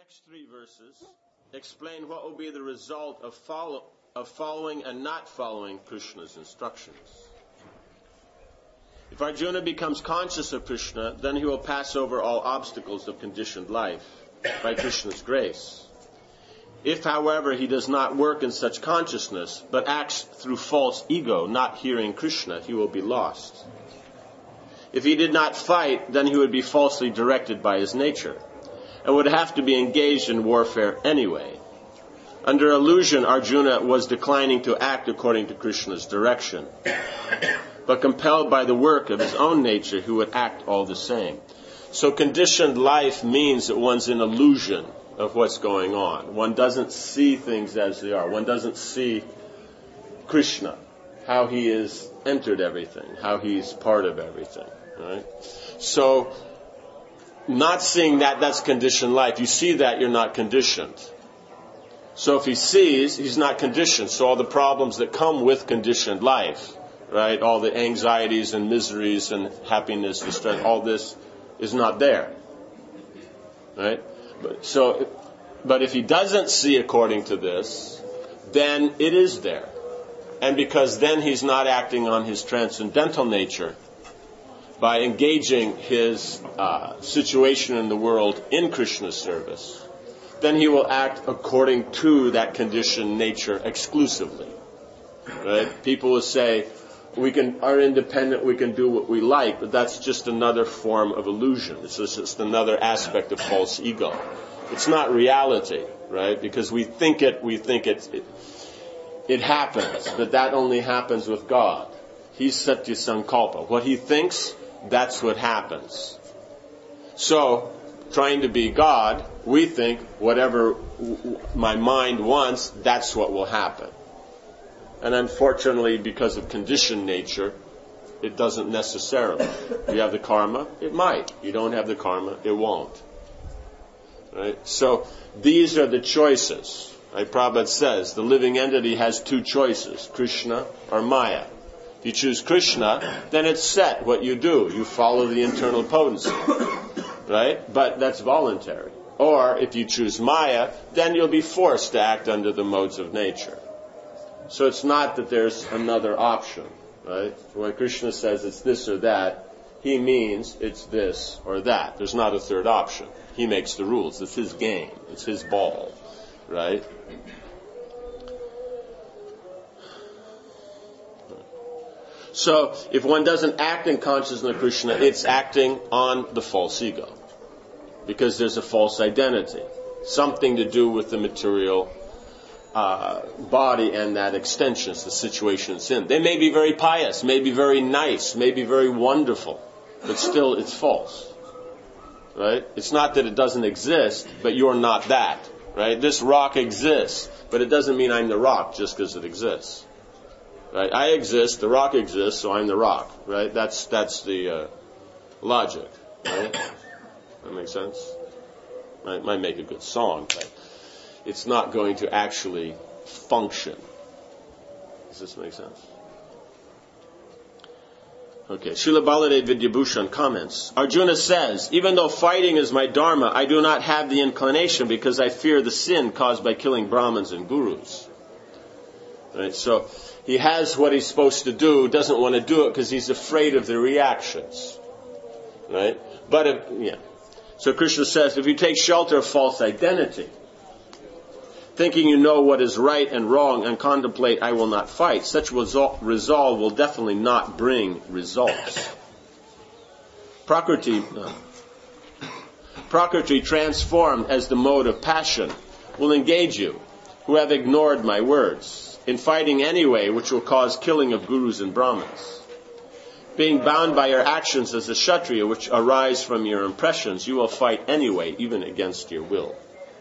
next three verses explain what will be the result of following and not following Krishna's instructions. If Arjuna becomes conscious of Krishna, then he will pass over all obstacles of conditioned life by Krishna's grace. If, however, he does not work in such consciousness, but acts through false ego, not hearing Krishna, he will be lost. If he did not fight, then he would be falsely directed by his nature, and would have to be engaged in warfare anyway. Under illusion, Arjuna was declining to act according to Krishna's direction. But compelled by the work of his own nature, he would act all the same. So conditioned life means that one's in illusion of what's going on. One doesn't see things as they are. One doesn't see Krishna, how he has entered everything, how he's part of everything. Right? So, not seeing that, that's conditioned life. You see that, you're not conditioned. So if he sees, he's not conditioned. So all the problems that come with conditioned life, right, all the anxieties and miseries and happiness, distress, all this is not there. Right? But if he doesn't see according to this, then it is there. And because then he's not acting on his transcendental nature, by engaging his situation in the world in Krishna's service, then he will act according to that conditioned nature exclusively. Right? People will say, we are independent, we can do what we like, but that's just another form of illusion. It's just another aspect of false ego. It's not reality, right? Because we think it happens, but that only happens with God. He's Satya Sankalpa. What he thinks, that's what happens. So, trying to be God, we think whatever my mind wants, that's what will happen. And unfortunately, because of conditioned nature, it doesn't necessarily. You have the karma, it might. You don't have the karma, it won't. Right? So, these are the choices. Like Prabhupada says, the living entity has two choices, Krishna or Maya. If you choose Krishna, then it's set what you do. You follow the internal potency. Right? But that's voluntary. Or if you choose Maya, then you'll be forced to act under the modes of nature. So it's not that there's another option. Right? When Krishna says it's this or that, he means it's this or that. There's not a third option. He makes the rules. It's his game. It's his ball. Right? So, if one doesn't act in consciousness of Krishna, it's acting on the false ego. Because there's a false identity. Something to do with the material body and that extensions, the situation it's in. They may be very pious, may be very nice, may be very wonderful, but still it's false. Right? It's not that it doesn't exist, but you're not that. Right? This rock exists, but it doesn't mean I'm the rock just because it exists. Right? I exist, the rock exists, so I'm the rock. Right? That's the logic. Right? That makes sense? Might make a good song, but it's not going to actually function. Does this make sense? Okay, Srila Baladev Vidyabhushan comments, Arjuna says, even though fighting is my dharma, I do not have the inclination because I fear the sin caused by killing Brahmins and Gurus. Right, so he has what he's supposed to do, doesn't want to do it because he's afraid of the reactions. Right? But so Krishna says, if you take shelter of false identity, thinking you know what is right and wrong and contemplate I will not fight, such resolve will definitely not bring results. Prakriti transformed as the mode of passion will engage you, who have ignored my words, in fighting anyway, which will cause killing of gurus and brahmins. Being bound by your actions as a Kshatriya, which arise from your impressions, you will fight anyway, even against your will.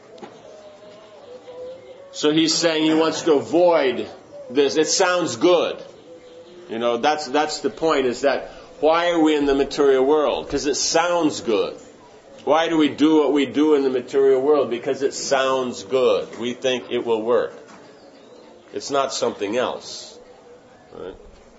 So he's saying he wants to avoid this. It sounds good. That's the point, is that why are we in the material world? Because it sounds good. Why do we do what we do in the material world? Because it sounds good. We think it will work. It's not something else. Right?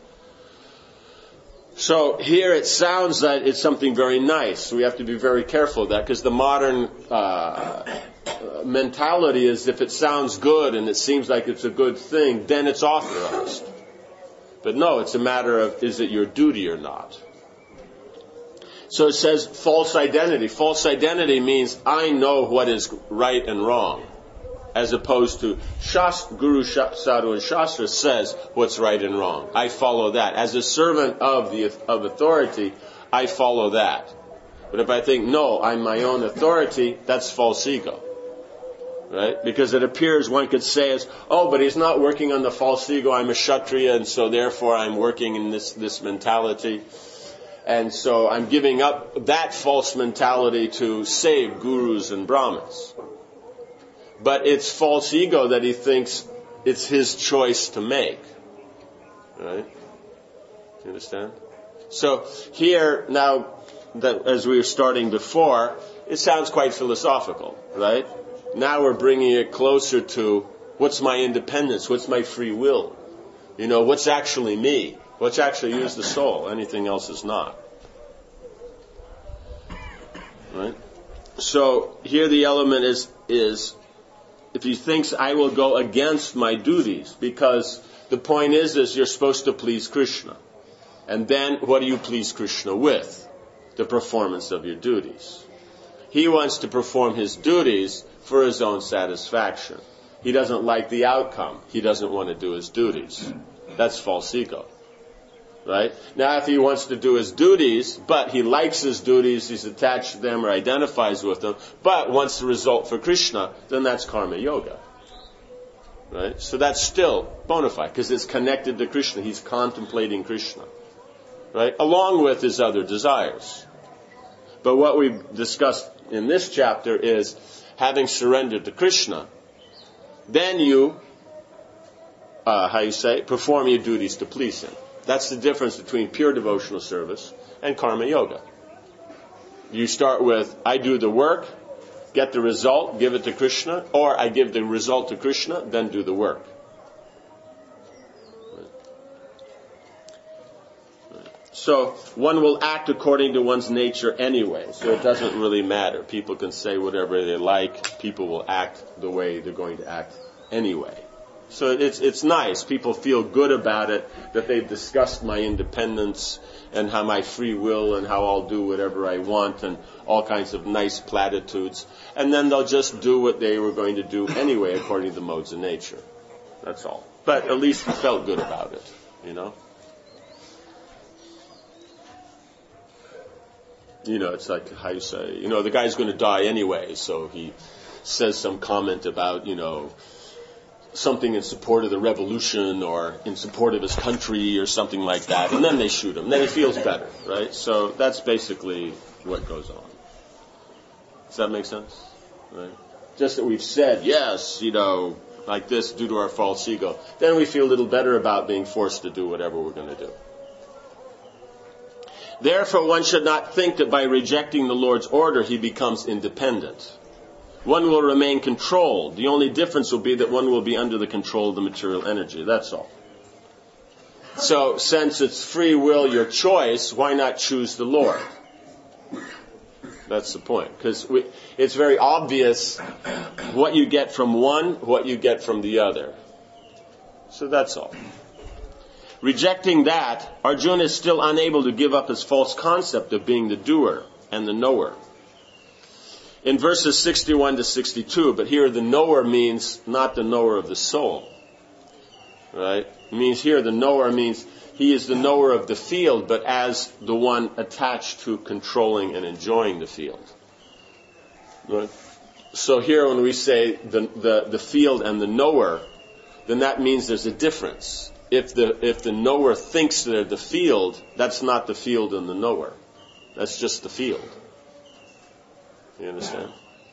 So here it sounds that it's something very nice. So we have to be very careful of that, because the modern mentality is if it sounds good and it seems like it's a good thing, then it's authorized. But no, it's a matter of, is it your duty or not? So it says false identity. False identity means I know what is right and wrong, as opposed to Guru, Sadhu, and Shastra says what's right and wrong. I follow that. As a servant of authority, I follow that. But if I think, no, I'm my own authority, that's false ego. Right? Because it appears one could say as, oh, but he's not working on the false ego, I'm a Kshatriya, and so therefore I'm working in this mentality. And so I'm giving up that false mentality to save gurus and Brahmins. But it's false ego that he thinks it's his choice to make. Right? You understand? So here, now, that as we were starting before, it sounds quite philosophical, right? Now we're bringing it closer to what's my independence, what's my free will, what's actually me, what's actually is the soul, anything else is not. Right? So here the element is if he thinks I will go against my duties, because the point is you're supposed to please Krishna. And then what do you please Krishna with? The performance of your duties. He wants to perform his duties for his own satisfaction. He doesn't like the outcome. He doesn't want to do his duties. That's false ego. Right? Now if he wants to do his duties, but he likes his duties, he's attached to them or identifies with them, but wants the result for Krishna, then that's karma yoga. Right? So that's still bona fide, because it's connected to Krishna. He's contemplating Krishna. Right? Along with his other desires. But what we've discussed in this chapter is having surrendered to Krishna, then you, perform your duties to please him. That's the difference between pure devotional service and karma yoga. You start with, I do the work, get the result, give it to Krishna, or I give the result to Krishna, then do the work. So one will act according to one's nature anyway, so it doesn't really matter. People can say whatever they like. People will act the way they're going to act anyway. So it's nice. People feel good about it, that they've discussed my independence and how my free will and how I'll do whatever I want and all kinds of nice platitudes. And then they'll just do what they were going to do anyway according to the modes of nature. That's all. But at least he felt good about it, It's like how you say, the guy's going to die anyway, so he says some comment about, something in support of the revolution or in support of his country or something like that, and then they shoot him. Then he feels better, right? So that's basically what goes on. Does that make sense? Right? Just that we've said, yes, like this due to our false ego. Then we feel a little better about being forced to do whatever we're going to do. Therefore, one should not think that by rejecting the Lord's order he becomes independent. One will remain controlled. The only difference will be that one will be under the control of the material energy. That's all. So, since it's free will, your choice, why not choose the Lord? That's the point. Because it's very obvious what you get from one, what you get from the other. So that's all. Rejecting that, Arjuna is still unable to give up his false concept of being the doer and the knower. In verses 61 to 62, but here the knower means not the knower of the soul. Right? It means here the knower means he is the knower of the field, but as the one attached to controlling and enjoying the field. Right? So here when we say the field and the knower, then that means there's a difference. If the knower thinks they're the field, that's not the field and the knower. That's just the field. You understand?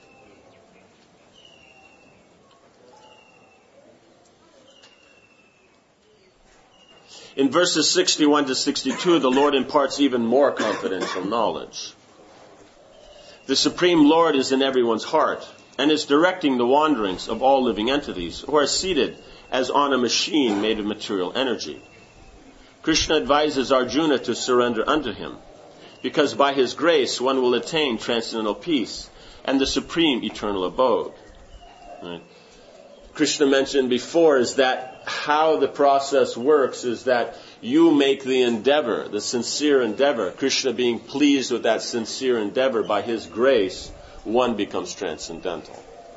In verses 61 to 62, the Lord imparts even more confidential knowledge. The Supreme Lord is in everyone's heart and is directing the wanderings of all living entities who are seated as on a machine made of material energy. Krishna advises Arjuna to surrender unto him, because by his grace one will attain transcendental peace and the supreme eternal abode. Right? Krishna mentioned before is that how the process works is that you make the endeavor, the sincere endeavor, Krishna being pleased with that sincere endeavor by his grace, one becomes transcendental.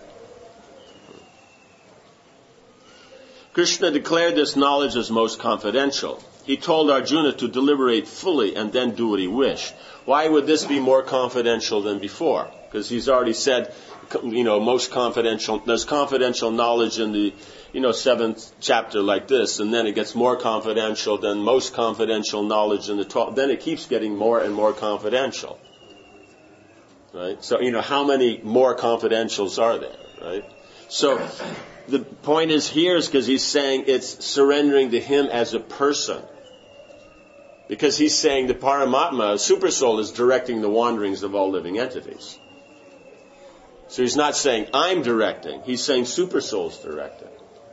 Krishna declared this knowledge as most confidential. He told Arjuna to deliberate fully and then do what he wished. Why would this be more confidential than before? Because he's already said, most confidential, there's confidential knowledge in the, 7th chapter like this, and then it gets more confidential than most confidential knowledge in the 12th. Then it keeps getting more and more confidential. Right? So, how many more confidentials are there, right? So, the point is here is because he's saying it's surrendering to him as a person. Because he's saying the Paramatma, Supersoul, is directing the wanderings of all living entities. So he's not saying I'm directing. He's saying Supersoul's directing.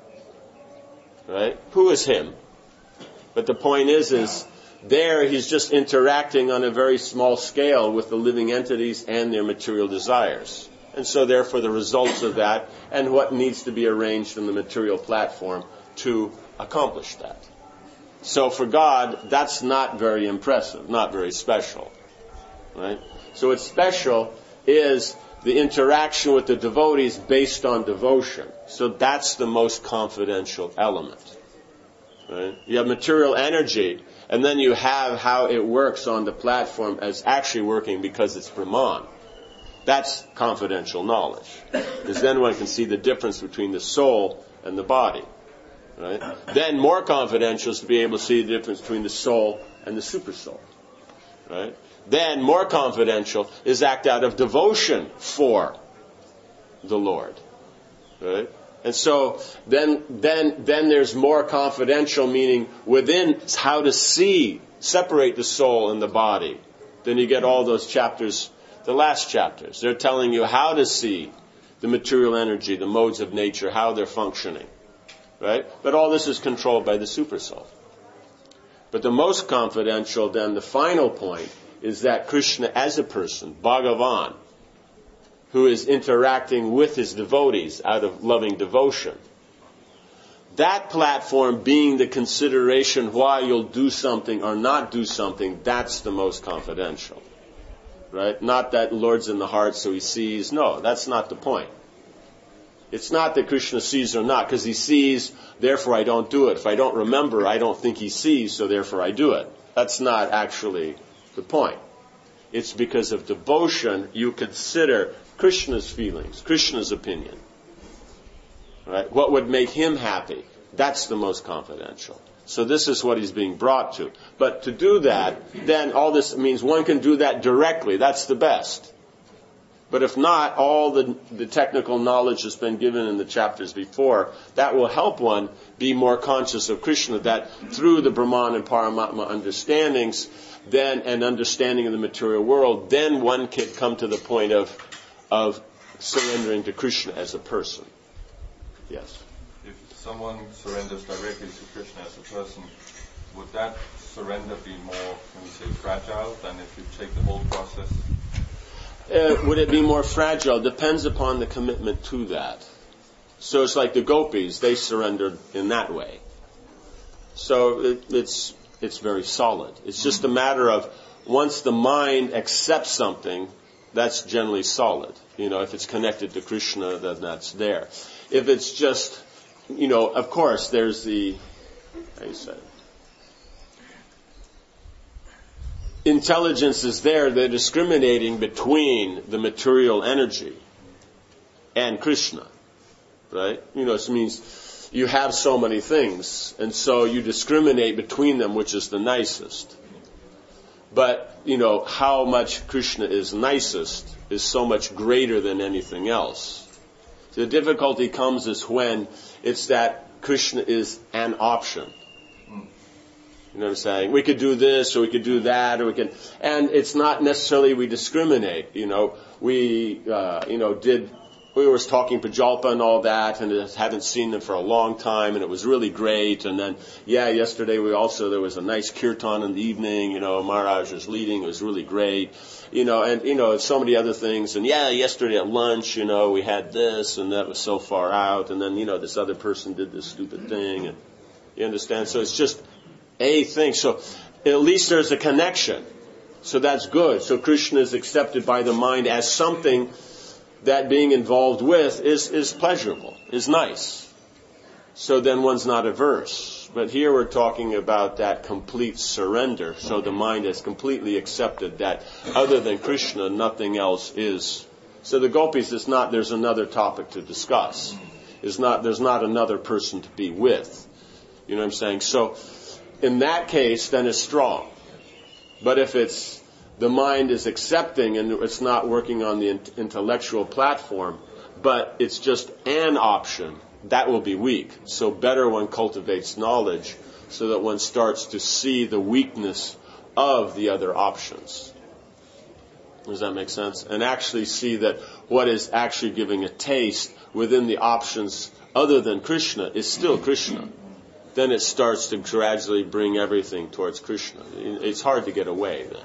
Right? Who is him? But the point is there he's just interacting on a very small scale with the living entities and their material desires. And so therefore the results of that and what needs to be arranged in the material platform to accomplish that. So for God, that's not very impressive, not very special. Right? So what's special is the interaction with the devotees based on devotion. So that's the most confidential element. Right? You have material energy, and then you have how it works on the platform as actually working because it's Brahman. That's confidential knowledge. Because then one can see the difference between the soul and the body. Right? Then more confidential is to be able to see the difference between the soul and the supersoul. Right? Then more confidential is act out of devotion for the Lord. Right? And so then there's more confidential, meaning within how to see, separate the soul and the body. Then you get all those chapters, the last chapters. They're telling you how to see the material energy, the modes of nature, how they're functioning. Right? But all this is controlled by the Supersoul. But the most confidential, then, the final point, is that Krishna as a person, Bhagavan, who is interacting with his devotees out of loving devotion, that platform being the consideration why you'll do something or not do something, that's the most confidential. Right? Not that Lord's in the heart so he sees. No, that's not the point. It's not that Krishna sees or not, because he sees, therefore I don't do it. If I don't remember, I don't think he sees, so therefore I do it. That's not actually the point. It's because of devotion you consider Krishna's feelings, Krishna's opinion. Right? What would make him happy? That's the most confidential. So this is what he's being brought to. But to do that, then all this means one can do that directly. That's the best. But if not, all the technical knowledge that's been given in the chapters before, that will help one be more conscious of Krishna, that through the Brahman and Paramatma understandings, then an understanding of the material world, then one can come to the point of surrendering to Krishna as a person. Yes? If someone surrenders directly to Krishna as a person, would that surrender be more, can we say, fragile than if you take the whole process? Would it be more fragile? Depends upon the commitment to that. So it's like the gopis, they surrendered in that way. So it's very solid. It's just a matter of once the mind accepts something, that's generally solid. If it's connected to Krishna, then that's there. If it's just, of course, there's the, how do you say it? Intelligence is there, they're discriminating between the material energy and Krishna. Right? It means you have so many things, and so you discriminate between them, which is the nicest. But, how much Krishna is nicest is so much greater than anything else. The difficulty comes is when it's that Krishna is an option. You know what I'm saying? We could do this, or we could do that, and it's not necessarily we discriminate. We, did we were talking Prajalpa and all that, and haven't seen them for a long time, and it was really great. And then, yesterday there was a nice kirtan in the evening, Maharaj was leading, it was really great. And so many other things. And yesterday at lunch, we had this, and that was so far out. And then, this other person did this stupid thing. And you understand? So it's just a thing. So at least there's a connection. So that's good. So Krishna is accepted by the mind as something that being involved with is pleasurable, is nice. So then one's not averse. But here we're talking about that complete surrender. So the mind has completely accepted that other than Krishna, nothing else is. So the gopis, there's another topic to discuss. There's not another person to be with. You know what I'm saying? So in that case, then it's strong. But if the mind is accepting and it's not working on the intellectual platform, but it's just an option, that will be weak. So better one cultivates knowledge so that one starts to see the weakness of the other options. Does that make sense? And actually see that what is actually giving a taste within the options other than Krishna is still Krishna. Then it starts to gradually bring everything towards Krishna. It's hard to get away then.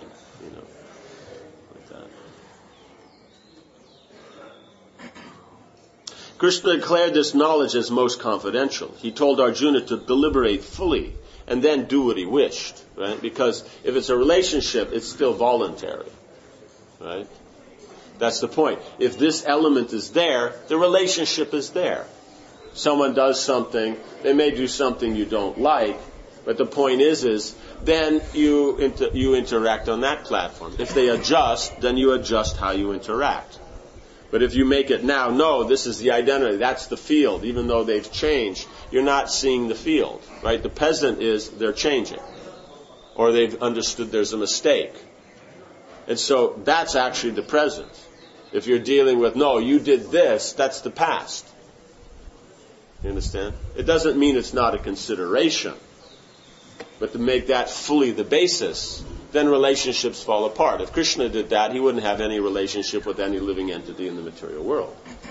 Krishna declared this knowledge as most confidential. He told Arjuna to deliberate fully and then do what he wished, right? Because if it's a relationship, it's still voluntary, right? That's the point. If this element is there, the relationship is there. Someone does something, they may do something you don't like, but the point is then you interact on that platform. If they adjust, then you adjust how you interact. But if you make it now, no, this is the identity, that's the field, even though they've changed, you're not seeing the field, right? The peasant they're changing. Or they've understood there's a mistake. And so that's actually the present. If you're dealing with, no, you did this, that's the past. You understand? It doesn't mean it's not a consideration. But to make that fully the basis, then relationships fall apart. If Krishna did that, he wouldn't have any relationship with any living entity in the material world.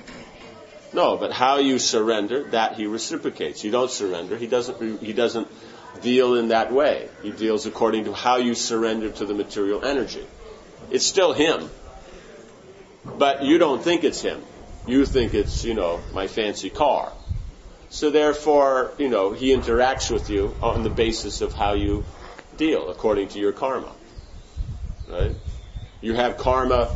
No, but how you surrender, that he reciprocates. You don't surrender, he doesn't deal in that way. He deals according to how you surrender to the material energy. It's still him, but you don't think it's him. You think it's, my fancy car. So therefore, he interacts with you on the basis of how you deal according to your karma, right? You have karma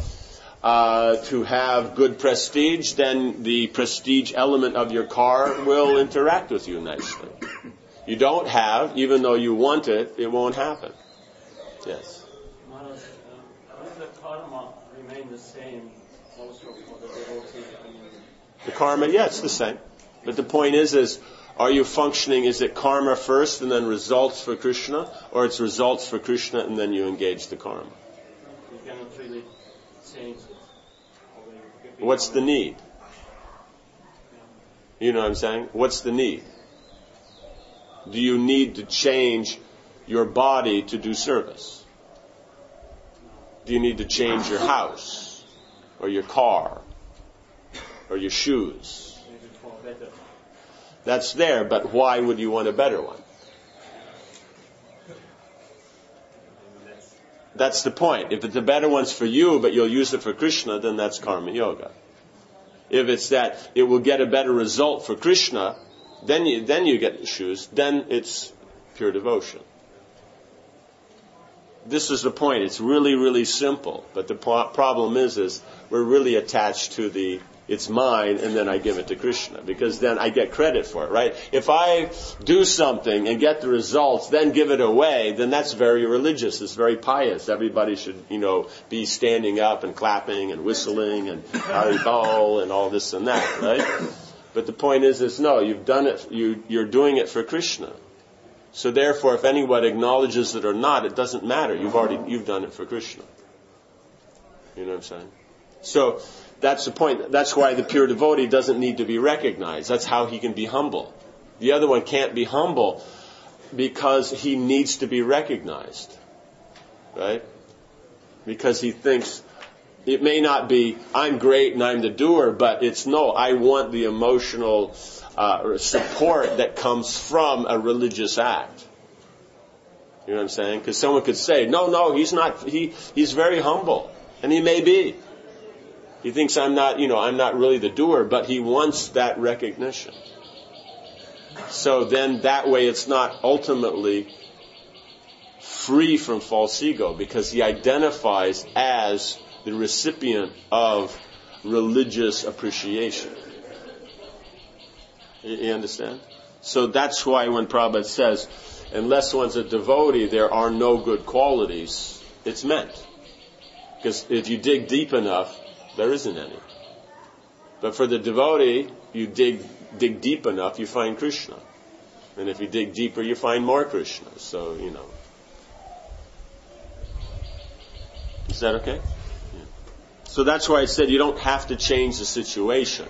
to have good prestige, then the prestige element of your car will interact with you nicely. You don't have, even though you want it, it won't happen. Yes. Maharaj, will the karma remain the same also for the devotee? The karma, it's the same. But the point is are you functioning, is it karma first and then results for Krishna, or it's results for Krishna and then you engage the karma? You cannot really change it. What's the need? You know what I'm saying? What's the need? Do you need to change your body to do service? Do you need to change your house, or your car, or your shoes? Maybe for better. That's there, but why would you want a better one? That's the point. If the better one's for you, but you'll use it for Krishna, then that's karma yoga. If it's that it will get a better result for Krishna, then you get the shoes, then it's pure devotion. This is the point. It's really, really simple. But the problem is we're really attached to it's mine, and then I give it to Krishna, because then I get credit for it, right? If I do something and get the results, then give it away, then that's very religious. It's very pious. Everybody should, be standing up and clapping and whistling and haribol and all this and that, right? But the point is no, you've done it, you're doing it for Krishna. So therefore, if anyone acknowledges it or not, it doesn't matter. You've done it for Krishna. You know what I'm saying? So that's the point. That's why the pure devotee doesn't need to be recognized. That's how he can be humble. The other one can't be humble because he needs to be recognized. Right? Because he thinks, It may not be, I'm great and I'm the doer, but it's no, I want the emotional support that comes from a religious act. You know what I'm saying? Because someone could say, no, he's not, he's very humble. And he may be. He thinks I'm not really the doer, but he wants that recognition. So then that way it's not ultimately free from false ego, because he identifies as the recipient of religious appreciation. You understand? So that's why when Prabhupada says, unless one's a devotee, there are no good qualities, it's meant. Because if you dig deep enough, there isn't any. But for the devotee, you dig deep enough, you find Krishna. And if you dig deeper, you find more Krishna. So, Is that okay? Yeah. So that's why I said you don't have to change the situation.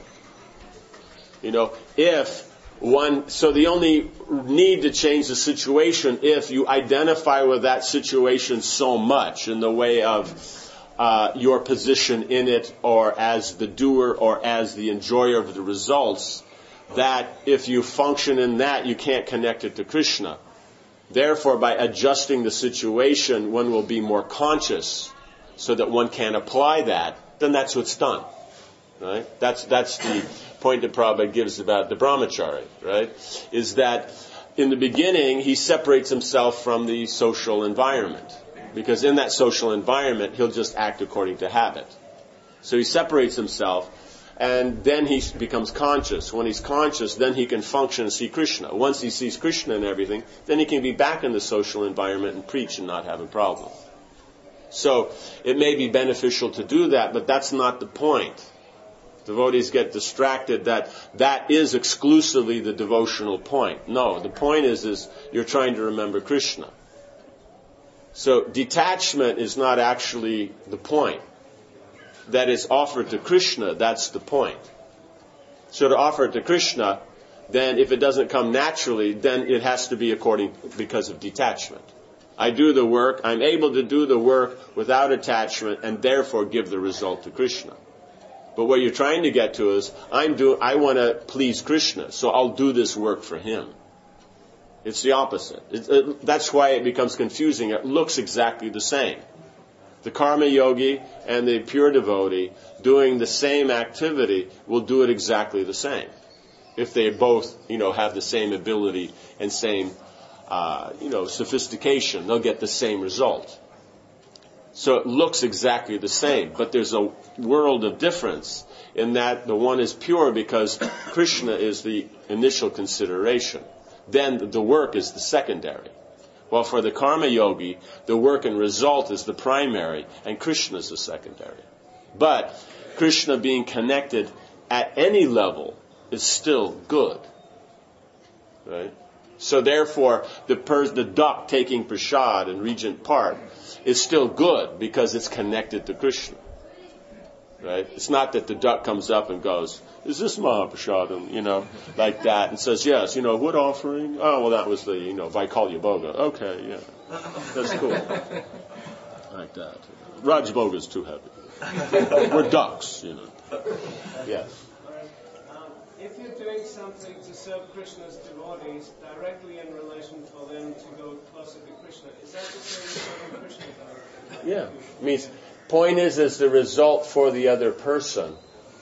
So the only need to change the situation if you identify with that situation so much in the way of your position in it, or as the doer, or as the enjoyer of the results, that if you function in that, you can't connect it to Krishna. Therefore, by adjusting the situation, one will be more conscious so that one can apply that, then that's what's done. Right? That's the point that Prabhupada gives about the brahmachari, right? Is that in the beginning, he separates himself from the social environment. Because in that social environment, he'll just act according to habit. So he separates himself, and then he becomes conscious. When he's conscious, then he can function and see Krishna. Once he sees Krishna and everything, then he can be back in the social environment and preach and not have a problem. So it may be beneficial to do that, but that's not the point. Devotees get distracted that is exclusively the devotional point. No, the point is you're trying to remember Krishna. So detachment is not actually the point. That is offered to Krishna, that's the point. So to offer it to Krishna, then if it doesn't come naturally, then it has to be because of detachment. I do the work, I'm able to do the work without attachment, and therefore give the result to Krishna. But what you're trying to get to is, I want to please Krishna, so I'll do this work for him. It's the opposite. That's why it becomes confusing. It looks exactly the same. The karma yogi and the pure devotee doing the same activity will do it exactly the same. If they both, have the same ability and same, sophistication, they'll get the same result. So it looks exactly the same, but there's a world of difference in that the one is pure because Krishna is the initial consideration. Then the work is the secondary. While for the karma yogi, the work and result is the primary, and Krishna is the secondary. But Krishna being connected at any level is still good. Right? So therefore, the duck taking prasad in Regent Park is still good because it's connected to Krishna. Right? It's not that the duck comes up and goes, is this Mahaprasadam, like that, and says, yes, wood offering? Oh, well, that was the, Vaikalya Bhoga. Okay, yeah. That's cool. Like that. Raj Bhoga is too heavy. We're ducks, Yes. If you're doing something to serve Krishna's devotees directly in relation for them to go closer to Krishna, is that the same as serving Krishna directly? Yeah. Means, point is the result for the other person,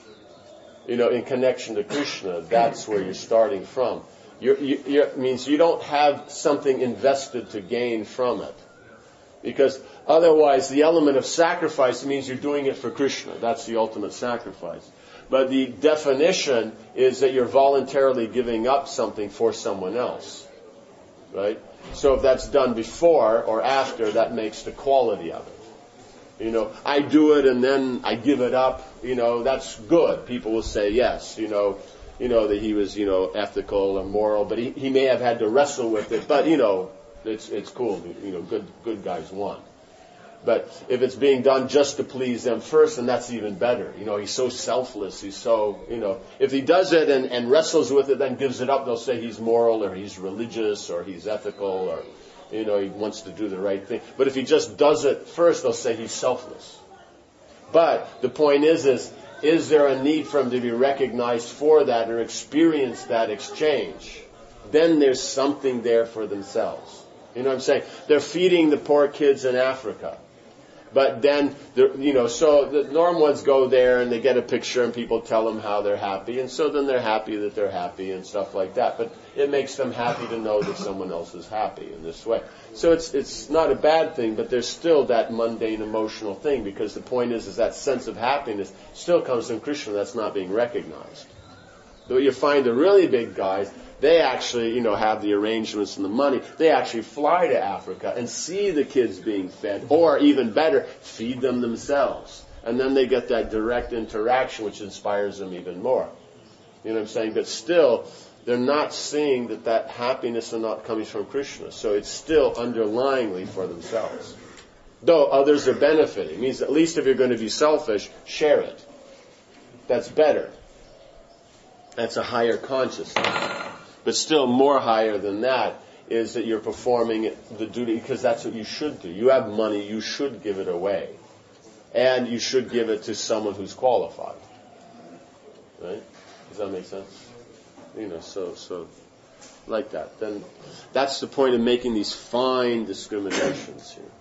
in connection to Krishna. That's where you're starting from. Means you don't have something invested to gain from it. Because otherwise the element of sacrifice means you're doing it for Krishna. That's the ultimate sacrifice. But the definition is that you're voluntarily giving up something for someone else. Right? So if that's done before or after, that makes the quality of it. I do it and then I give it up, that's good. People will say yes, that he was, ethical and moral, but he may have had to wrestle with it, but, it's cool, good guys won. But if it's being done just to please them first, then that's even better. He's so selfless, he's so, if he does it and wrestles with it, then gives it up, they'll say he's moral or he's religious or he's ethical or, he wants to do the right thing. But if he just does it first, they'll say he's selfless. But the point is there a need for them to be recognized for that or experience that exchange? Then there's something there for themselves. You know what I'm saying? They're feeding the poor kids in Africa. But then, so the norm ones go there and they get a picture and people tell them how they're happy. And so then they're happy that they're happy and stuff like that. But it makes them happy to know that someone else is happy in this way. So it's not a bad thing, but there's still that mundane emotional thing, because the point is that sense of happiness still comes from Krishna that's not being recognized. Though you find the really big guys, they actually, have the arrangements and the money. They actually fly to Africa and see the kids being fed, or even better, feed them themselves. And then they get that direct interaction, which inspires them even more. You know what I'm saying? But still, they're not seeing that happiness is not coming from Krishna. So it's still underlyingly for themselves. Though others are benefiting. It means at least if you're going to be selfish, share it. That's better. That's a higher consciousness. But still more higher than that is that you're performing the duty, because that's what you should do. You have money, you should give it away. And you should give it to someone who's qualified. Right? Does that make sense? So like that. Then that's the point of making these fine discriminations here.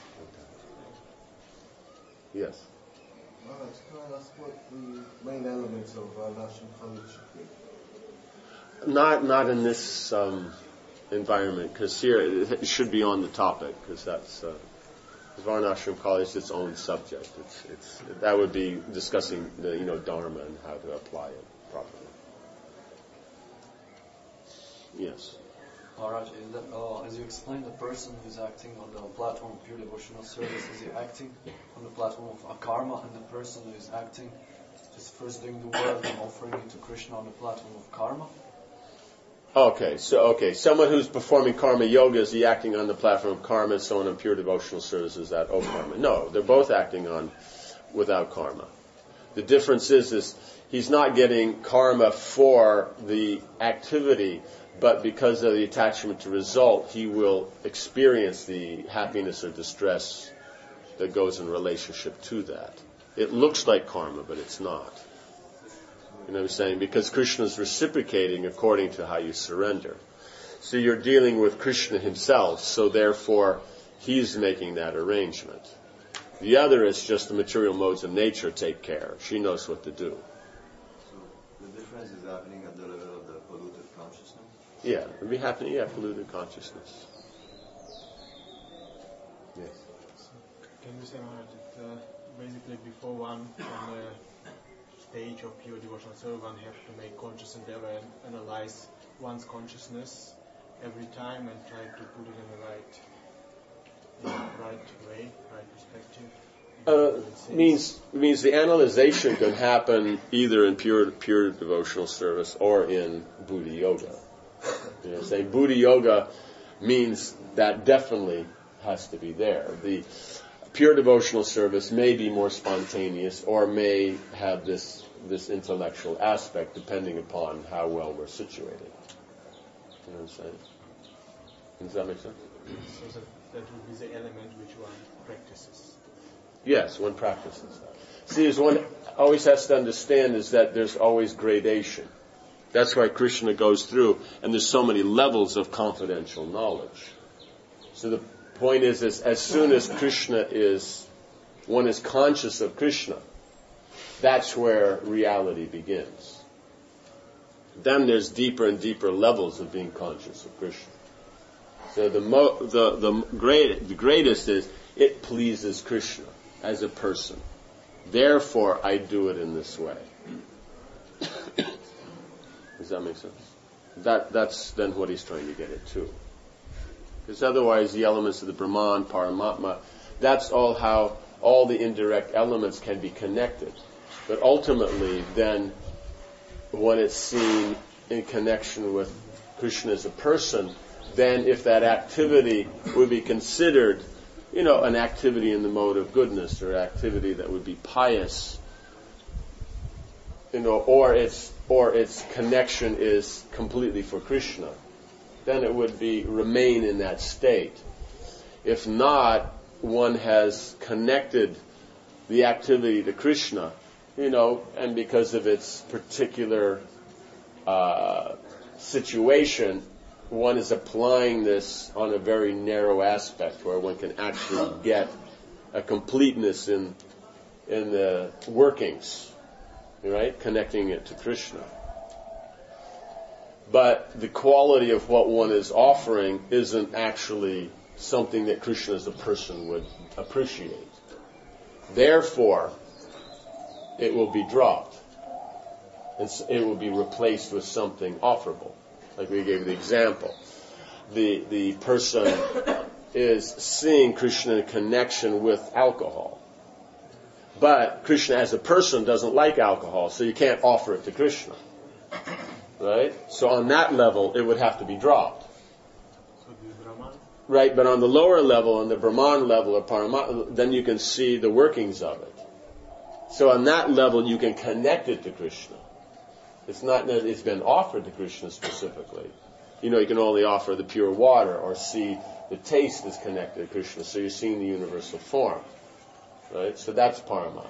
Yes? Can I ask what the main elements of Varnashram College should be? Not in this environment, because here it should be on the topic, because that's Varnashram College is its own subject. That would be discussing the Dharma and how to apply it properly. Yes. Maharaj, is that, as you explained, the person who is acting on the platform of pure devotional service, is he acting on the platform of akarma, and the person who is acting, just first doing the work and offering it to Krishna on the platform of karma? Okay, someone who's performing karma yoga, is he acting on the platform of karma, and someone on pure devotional service is that karma? No, they're both acting on without karma. The difference is he's not getting karma for the activity, but because of the attachment to result, he will experience the happiness or distress that goes in relationship to that. It looks like karma, but it's not. You know what I'm saying? Because Krishna is reciprocating according to how you surrender. So you're dealing with Krishna himself, so therefore he's making that arrangement. The other is just the material modes of nature take care. She knows what to do. So the difference is happening at the level of the polluted consciousness? Yeah, it would be happening, polluted consciousness. Yes. Can you say, Maharaj, that basically before one on the stage of pure devotional service, one have to make conscious endeavor and analyze one's consciousness every time and try to put it in the right way, right perspective? Means the analyzation can happen either in pure devotional service or in Buddha yoga. You know, saying Buddha yoga means that definitely has to be there. The pure devotional service may be more spontaneous or may have this intellectual aspect depending upon how well we're situated. You know what I'm saying? Does that make sense? So that would be the element which one practices. Yes, one practices that. See, as one always has to understand is that there's always gradation. That's why Krishna goes through, and there's so many levels of confidential knowledge. So the point is as soon as one is conscious of Krishna, that's where reality begins. Then there's deeper and deeper levels of being conscious of Krishna. So the greatest is it pleases Krishna as a person. Therefore, I do it in this way. Does that make sense? That's then what he's trying to get it to. Because otherwise, the elements of the Brahman, Paramatma, that's all how all the indirect elements can be connected. But ultimately, then, when it's seen in connection with Krishna as a person, then if that activity would be considered, an activity in the mode of goodness or activity that would be pious, or its connection is completely for Krishna, then it would remain in that state. If not, one has connected the activity to Krishna, and because of its particular situation, one is applying this on a very narrow aspect where one can actually get a completeness in the workings, right? Connecting it to Krishna. But the quality of what one is offering isn't actually something that Krishna as a person would appreciate. Therefore, it will be dropped. And it will be replaced with something offerable. Like we gave the example. The person is seeing Krishna in connection with alcohol. But Krishna as a person doesn't like alcohol, so you can't offer it to Krishna. Right? So on that level, it would have to be dropped. So the Brahman? Right, but on the lower level, on the Brahman level or Paramatma, then you can see the workings of it. So on that level, you can connect it to Krishna. It's not that it's been offered to Krishna specifically. You can only offer the pure water or see the taste is connected to Krishna, so you're seeing the universal form. Right? So that's Paramatma.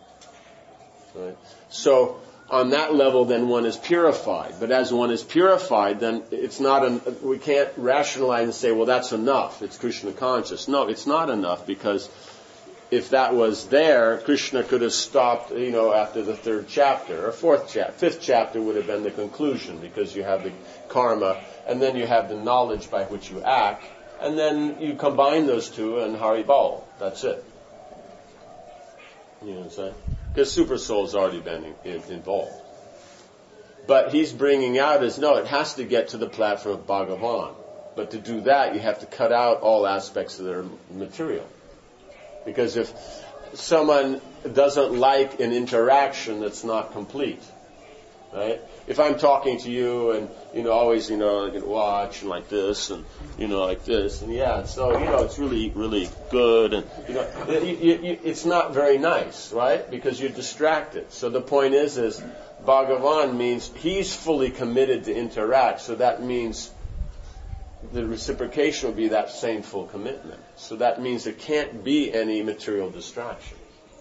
Right? So on that level, then one is purified. But as one is purified, then it's not. We can't rationalize and say, well, that's enough. It's Krishna conscious. No, it's not enough, because if that was there, Krishna could have stopped, after the third chapter, or fifth chapter would have been the conclusion, because you have the karma, and then you have the knowledge by which you act, and then you combine those two, and Haribol. That's it. You know what I'm saying? Because Super Soul's already been involved. But he's bringing out it has to get to the platform of Bhagavan. But to do that, you have to cut out all aspects of their material. Because if someone doesn't like an interaction that's not complete, right? If I'm talking to you and, always, I can watch and like this and, like this and so, it's really, really good and, it's not very nice, right? Because you're distracted. So the point is Bhagavan means he's fully committed to interact, so that means the reciprocation will be that same full commitment. So that means there can't be any material distraction.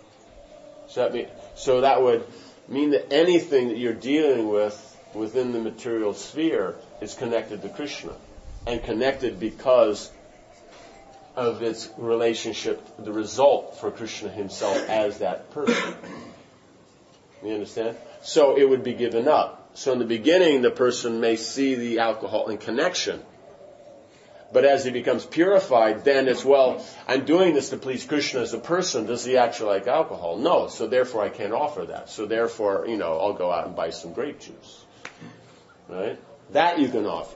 So that would mean that anything that you're dealing with within the material sphere is connected to Krishna, and connected because of its relationship, the result for Krishna himself as that person. You understand? So it would be given up. So in the beginning, the person may see the alcohol in connection. But as he becomes purified, then it's, I'm doing this to please Krishna as a person. Does he actually like alcohol? No. So therefore I can't offer that. So therefore, I'll go out and buy some grape juice. Right? That you can offer.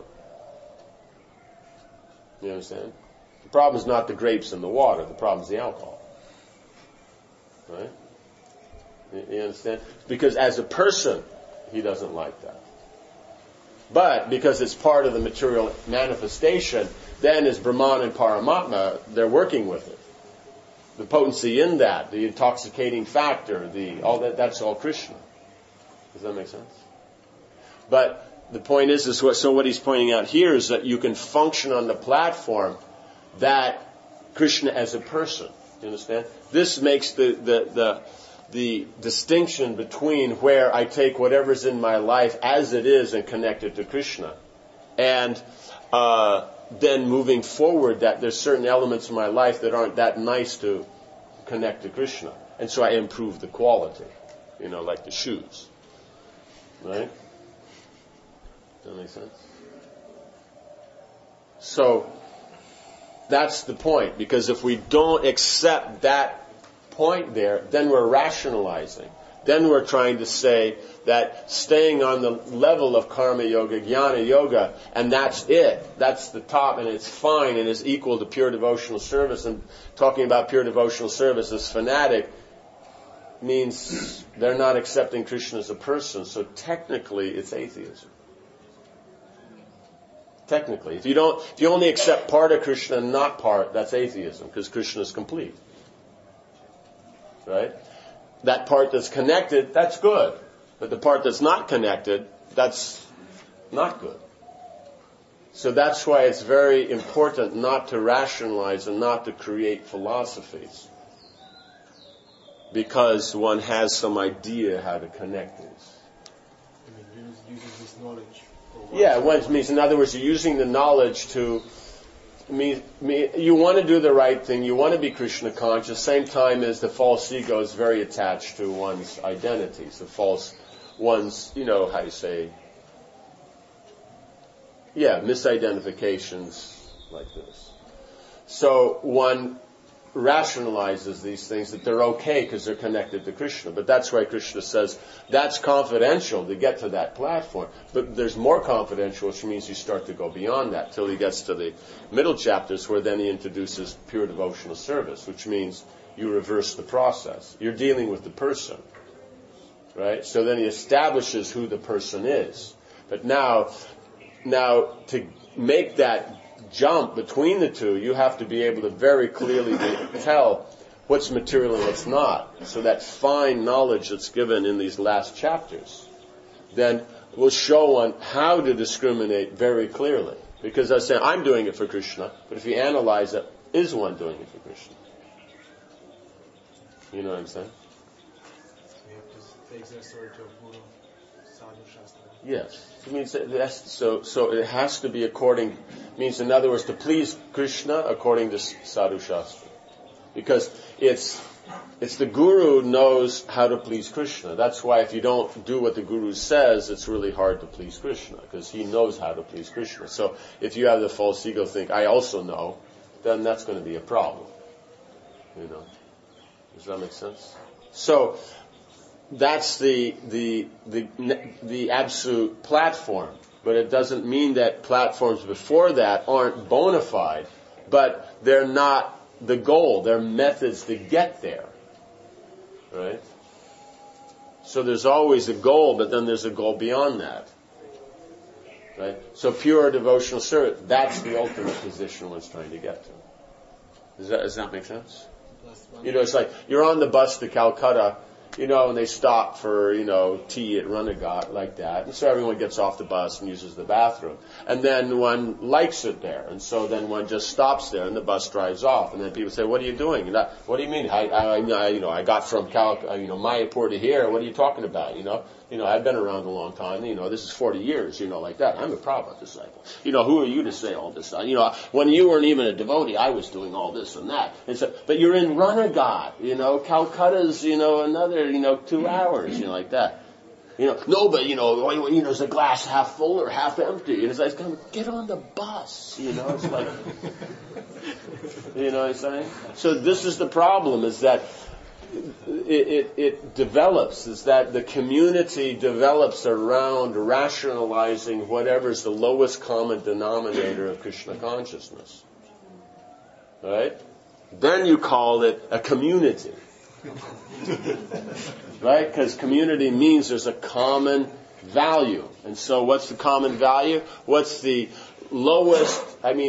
You understand? The problem is not the grapes and the water. The problem is the alcohol. Right? You understand? Because as a person, he doesn't like that. But because it's part of the material manifestation, then as Brahman and Paramatma, they're working with it. The potency in that, the intoxicating factor, that's all Krishna. Does that make sense? But the point is what he's pointing out here is that you can function on the platform that Krishna as a person. You understand? This makes the distinction between where I take whatever's in my life as it is and connect it to Krishna, and then moving forward that there's certain elements of my life that aren't that nice to connect to Krishna, and so I improve the quality, like the shoes, right? Does that make sense? So that's the point, because if we don't accept that point there, then we're rationalizing. Then we're trying to say that staying on the level of karma yoga, jnana yoga, and that's it. That's the top, and it's fine, and it's equal to pure devotional service. And talking about pure devotional service as fanatic means they're not accepting Krishna as a person. So technically, it's atheism. Technically, if you only accept part of Krishna and not part, that's atheism, because Krishna is complete. Right? That part that's connected, that's good. But the part that's not connected, that's not good. So that's why it's very important not to rationalize and not to create philosophies. because one has some idea how to connect these. I mean, using this knowledge. Yeah, what means, in other words, you're using the knowledge to you want to do the right thing, you want to be Krishna conscious, same time as the false ego is very attached to one's identities, one's, how you say, misidentifications like this. So one rationalizes these things that they're okay because they're connected to Krishna. But that's why Krishna says that's confidential to get to that platform. But there's more confidential, which means you start to go beyond that till he gets to the middle chapters where then he introduces pure devotional service, which means you reverse the process. You're dealing with the person, right? So then he establishes who the person is. But now to make that jump between the two, you have to be able to very clearly tell what's material and what's not. So that fine knowledge that's given in these last chapters then will show one how to discriminate very clearly. Because I say, I'm doing it for Krishna, but if you analyze it, is one doing it for Krishna? You know what I'm saying? We have to take the authority of Guru, Sadhu Shastra. Yes. It means so it has to be according, means in other words, to please Krishna according to Sadhu Shastra. Because it's the Guru knows how to please Krishna. That's why if you don't do what the Guru says, it's really hard to please Krishna, because he knows how to please Krishna. So if you have the false ego think, I also know, then that's going to be a problem. Does that make sense? So that's the absolute platform, but it doesn't mean that platforms before that aren't bona fide, but they're not the goal. They're methods to get there, right? So there's always a goal, but then there's a goal beyond that, right? So pure devotional service, that's the ultimate position one's trying to get to. Does that make sense? It's like you're on the bus to Calcutta, and they stop for, tea at Ranaghat, like that. And so everyone gets off the bus and uses the bathroom. And then one likes it there. And so then one just stops there and the bus drives off. And then people say, what are you doing? And what do you mean? I got from Mayapur to here. What are you talking about? I've been around a long time. This is 40 years, like that. I'm a Prabhupada disciple. Who are you to say all this? When you weren't even a devotee, I was doing all this and that. And so, but you're in Ranaghat, Calcutta's, another, 2 hours, like that. No, but, is the glass half full or half empty? And it's like, get on the bus, it's like, you know what I'm saying? So this is the problem, is that it develops, is that the community develops around rationalizing whatever's the lowest common denominator of Krishna consciousness. Right? Then you call it a community. Right? Because community means there's a common value. And so what's the common value? What's the lowest,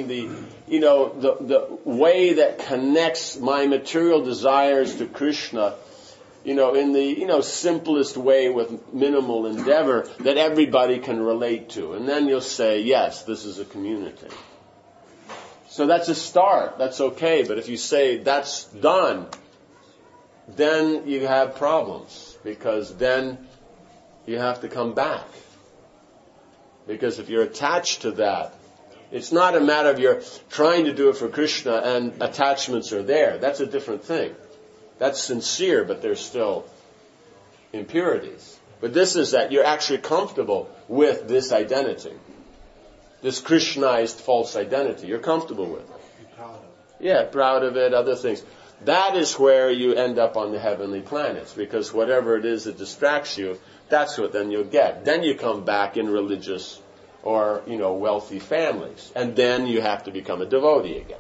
the way that connects my material desires to Krishna, in the, simplest way with minimal endeavor that everybody can relate to. And then you'll say, yes, this is a community. So that's a start. That's okay. But if you say that's done, then you have problems, because then you have to come back. Because if you're attached to that, it's not a matter of you're trying to do it for Krishna and attachments are there. That's a different thing. That's sincere, but there's still impurities. But this is that you're actually comfortable with this identity. This Krishnized false identity. You're comfortable with it. Be proud of it. Yeah, proud of it, other things. That is where you end up on the heavenly planets, because whatever it is that distracts you, that's what then you'll get. Then you come back in religious or, wealthy families. And then you have to become a devotee again.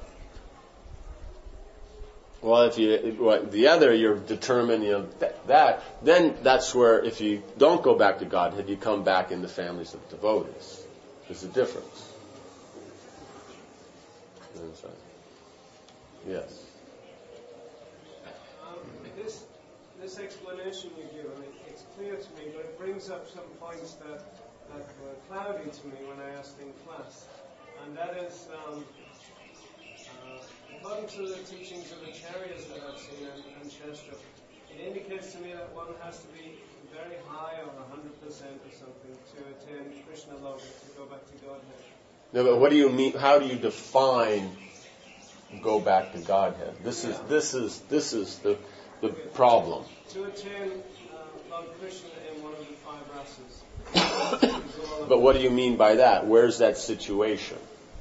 Well, you're determined, then that's where, if you don't go back to Godhead, you come back in the families of devotees. There's a difference. Yes. This explanation you give, it's clear to me, but it brings up some points that were cloudy to me when I asked in class. And that is, according to the teachings of Acharyas that I've seen and Shastra, It indicates to me that one has to be very high or 100% or something to attain Krishna Loka, to go back to Godhead. No, but what do you mean? How do you define go back to Godhead? This is the problem. To attain Lord Krishna in one of the 5 rasas. But what do you mean by that? Where's that situation?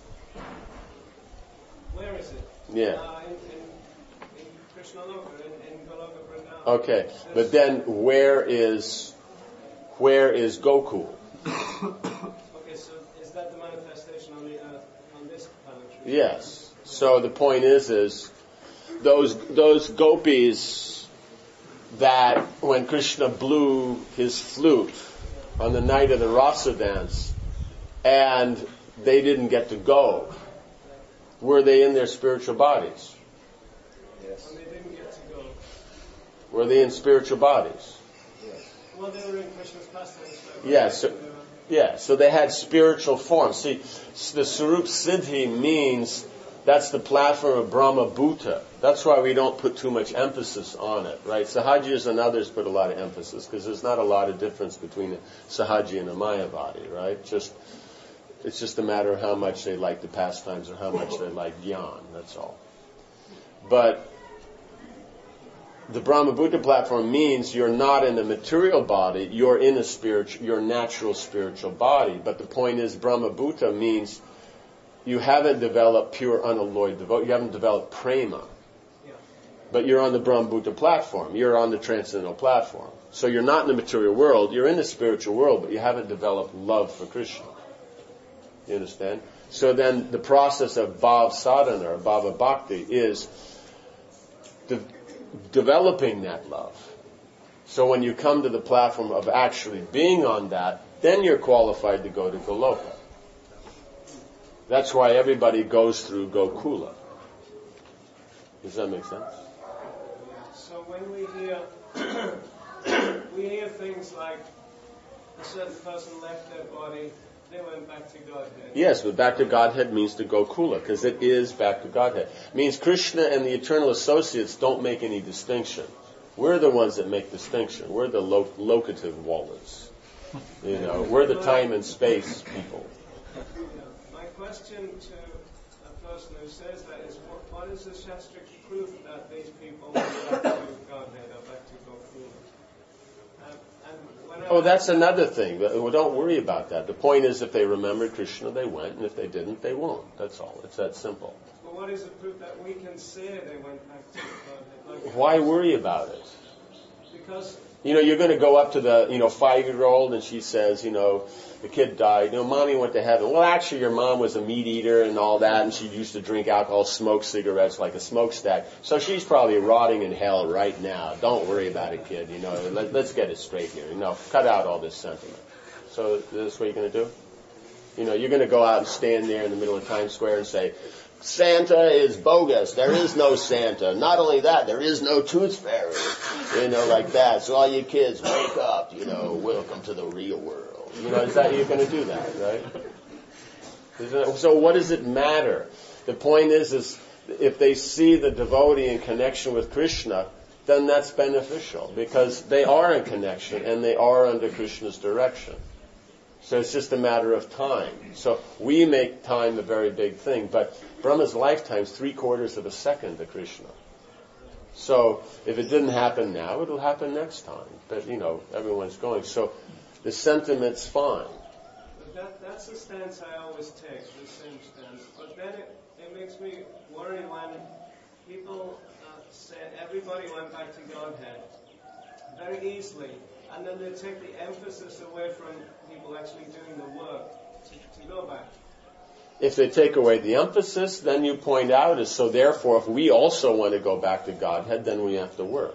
Where is it? Yeah. In Krishna Loka, in Goloka Vrindavan. Okay, but then where is Gokul? Okay, so is that the manifestation on the earth, on this planetary? Yes. So the point is those gopis that when Krishna blew his flute on the night of the rasa dance and they didn't get to go, were they in their spiritual bodies? Yes. And they didn't get to go. Were they in spiritual bodies? Yes. Well, they were in Krishna's pastimes. Yes. So they had spiritual form. See, the Sarup Siddhi means that's the platform of Brahma Bhuta. That's why we don't put too much emphasis on it, right? Sahajis and others put a lot of emphasis because there's not a lot of difference between a Sahaji and a Mayavadi, right? It's just a matter of how much they like the pastimes or how much they like Gyan, that's all. But the Brahma Bhuta platform means you're not in a material body, you're in your natural spiritual body. But the point is, Brahma Bhuta means you haven't developed pure unalloyed devotion, you haven't developed prema. But you're on the Brahma Bhuta platform, you're on the transcendental platform. So you're not in the material world, you're in the spiritual world, but you haven't developed love for Krishna. You understand? So then the process of Bhav Sadhana or Bhava Bhakti is developing that love. So when you come to the platform of actually being on that, then you're qualified to go to Goloka. That's why everybody goes through Gokula. Does that make sense? So when we hear things like a certain person left their body, they went back to Godhead. Yes, but back to Godhead means to Gokula, because it is back to Godhead. It means Krishna and the eternal associates don't make any distinction. We're the ones that make distinction. We're the locative wallets. We're the time and space people. My question to a person who says that is, what is the Shastric proof that these people went back to Godhead or back to Gokula? That's another thing. Well, don't worry about that. The point is, if they remembered Krishna, they went, and if they didn't, they won't. That's all. It's that simple. But what is the proof that we can say they went back to Godhead? Why worry about it? Because you're going to go up to the 5-year-old, and she says, the kid died. Mommy went to heaven. Well, actually, your mom was a meat eater and all that, and she used to drink alcohol, smoke cigarettes like a smokestack. So she's probably rotting in hell right now. Don't worry about it, kid. Let's get it straight here. Cut out all this sentiment. So this is what you're going to do? You're going to go out and stand there in the middle of Times Square and say, Santa is bogus. There is no Santa. Not only that, there is no tooth fairy. Like that. So all you kids, wake up. Welcome to the real world. Is that you're going to do that, right? So what does it matter? The point is if they see the devotee in connection with Krishna, then that's beneficial because they are in connection and they are under Krishna's direction. So it's just a matter of time. So we make time a very big thing, but Brahma's lifetime is 3/4 of a second to Krishna. So if it didn't happen now, it'll happen next time. But, everyone's going. So the sentiment's fine. But that's the stance I always take, the same stance. But then it makes me worry when people say everybody went back to Godhead very easily, and then they take the emphasis away from people actually doing the work to go back. If they take away the emphasis, then you point out so therefore if we also want to go back to Godhead, then we have to work.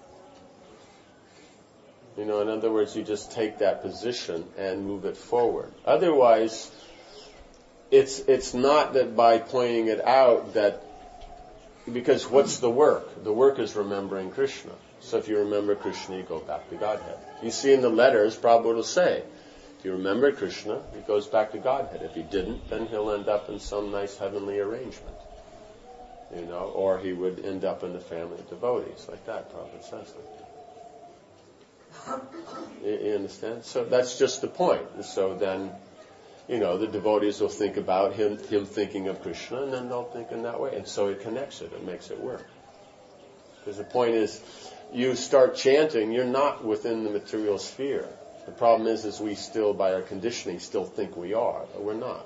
In other words, you just take that position and move it forward. Otherwise, it's not that by pointing it out that, because what's the work? The work is remembering Krishna. So if you remember Krishna, you go back to Godhead. You see in the letters, Prabhupada will say, if you remember Krishna, he goes back to Godhead. If he didn't, then he'll end up in some nice heavenly arrangement. Or he would end up in the family of devotees. Like that, Prabhupada says like that. You understand? So that's just the point. So then, the devotees will think about him thinking of Krishna, and then they'll think in that way. And so it connects it. It makes it work. Because the point is, you start chanting, you're not within the material sphere. The problem is we still, by our conditioning, still think we are, but we're not.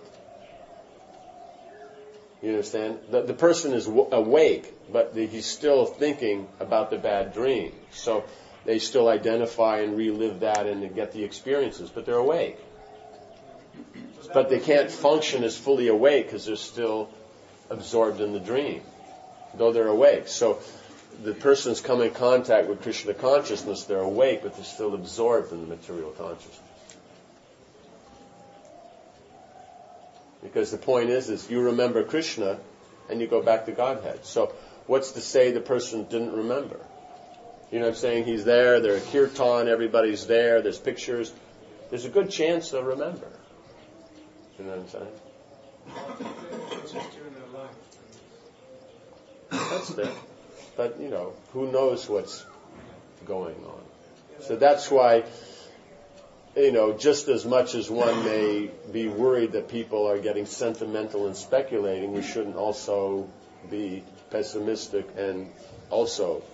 You understand? The person is awake, but he's still thinking about the bad dream. So they still identify and relive that and they get the experiences, but they're awake. But they can't function as fully awake because they're still absorbed in the dream, though they're awake. So the person's come in contact with Krishna consciousness, they're awake, but they're still absorbed in the material consciousness. Because the point is you remember Krishna and you go back to Godhead. So what's to say the person didn't remember? You know what I'm saying? He's there, there's kirtan, everybody's there, there's pictures. There's a good chance they'll remember. You know what I'm saying? It's just during their life. That's there. But, who knows what's going on. So that's why, just as much as one may be worried that people are getting sentimental and speculating, we shouldn't also be pessimistic and also,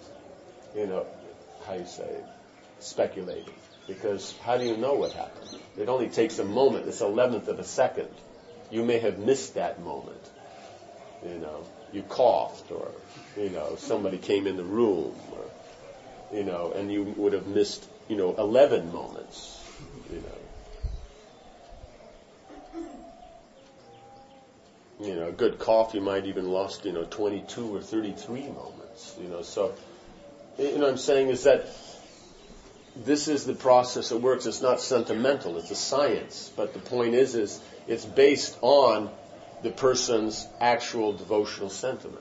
speculating. Because how do you know what happened? It only takes a moment. It's 1/11th of a second. You may have missed that moment. You coughed or, somebody came in the room or, and you would have missed, 11 moments. A good cough, you might even lost, 22 or 33 moments. So, what I'm saying is that this is the process that works. It's not sentimental. It's a science. But the point is it's based on the person's actual devotional sentiment.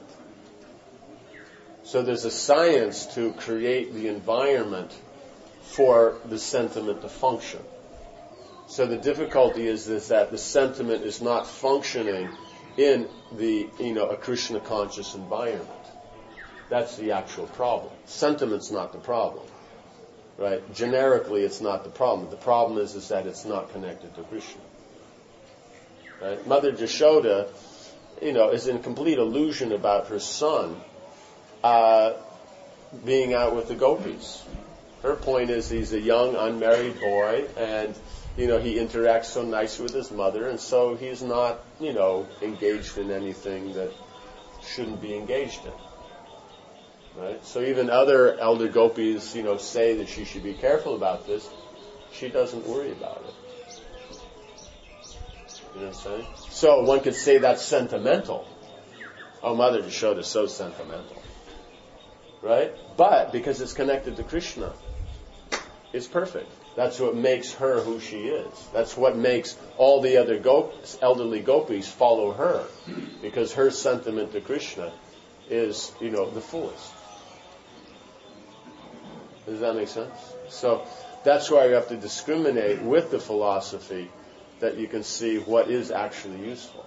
So there's a science to create the environment for the sentiment to function. So the difficulty is that the sentiment is not functioning in the, a Krishna conscious environment. That's the actual problem. Sentiment's not the problem. Right? Generically, it's not the problem. The problem is that it's not connected to Krishna. Right? Mother Jashoda, is in complete illusion about her son being out with the gopis. Her point is he's a young, unmarried boy, and, he interacts so nicely with his mother, and so he's not, engaged in anything that shouldn't be engaged in. Right? So even other elder gopis, say that she should be careful about this. She doesn't worry about it. You know what I'm saying? So one could say that's sentimental. Oh, Mother Jashoda is so sentimental. Right? But because it's connected to Krishna, it's perfect. That's what makes her who she is. That's what makes all the other elderly gopis follow her. Because her sentiment to Krishna is, the fullest. Does that make sense? So that's why you have to discriminate with the philosophy that you can see what is actually useful.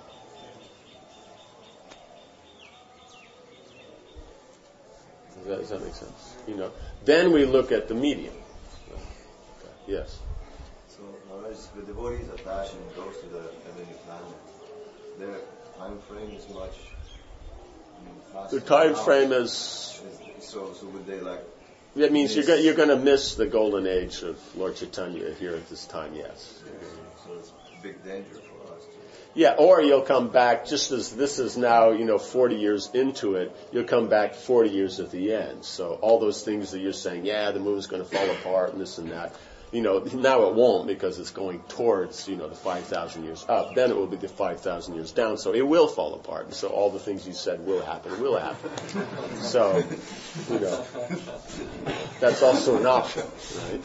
Does that make sense? Then we look at the medium. Yes. So, as the devotees attach and goes to the heavenly planet, their time frame is much faster. The time frame is. So would they That means you're going to miss the golden age of Lord Chaitanya here at this time. Yes. So it's a big danger for us. Yeah, or you'll come back just as this is now, 40 years into it. You'll come back 40 years at the end. So all those things that you're saying, the moon's going to fall apart and this and that. Now it won't because it's going towards, the 5,000 years up. Then it will be the 5,000 years down. So it will fall apart. And so all the things you said will happen. So, that's also an option, right?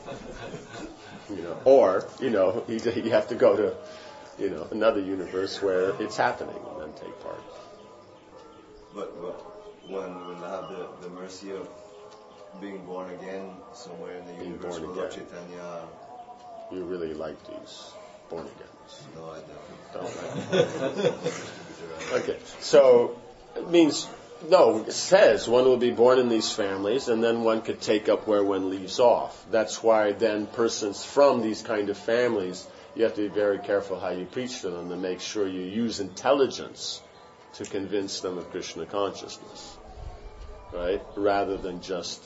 Or, you have to go to, another universe where it's happening and then take part. But when I have the mercy of being born again somewhere in the universe with Lord Chaitanya. You really like these born agains. No, I don't. Okay, so it means No, it says one will be born in these families, and then one could take up where one leaves off. That's why then persons from these kind of families, you have to be very careful how you preach to them to make sure you use intelligence to convince them of Krishna consciousness, right? Rather than just,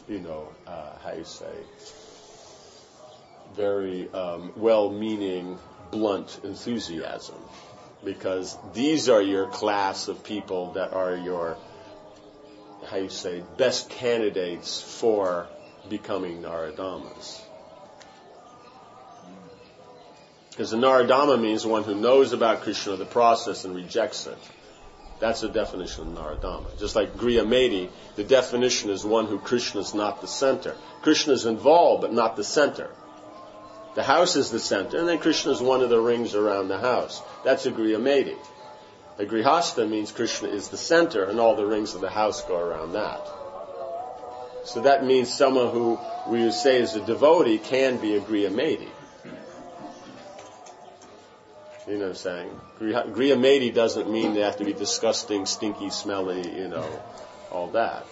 very well-meaning, blunt enthusiasm. Because these are your class of people that are your, best candidates for becoming Naradamas. Because the Naradama means one who knows about Krishna, the process, and rejects it. That's the definition of Naradama. Just like Griyameti, the definition is one who Krishna is not the center. Krishna is involved, but not the center. The house is the center, and then Krishna is one of the rings around the house. That's a Griyameti. A Grihasta means Krishna is the center, and all the rings of the house go around that. So that means someone who we would say is a devotee can be a Griyameti. You know what I'm saying? Griyameti doesn't mean they have to be disgusting, stinky, smelly, all that.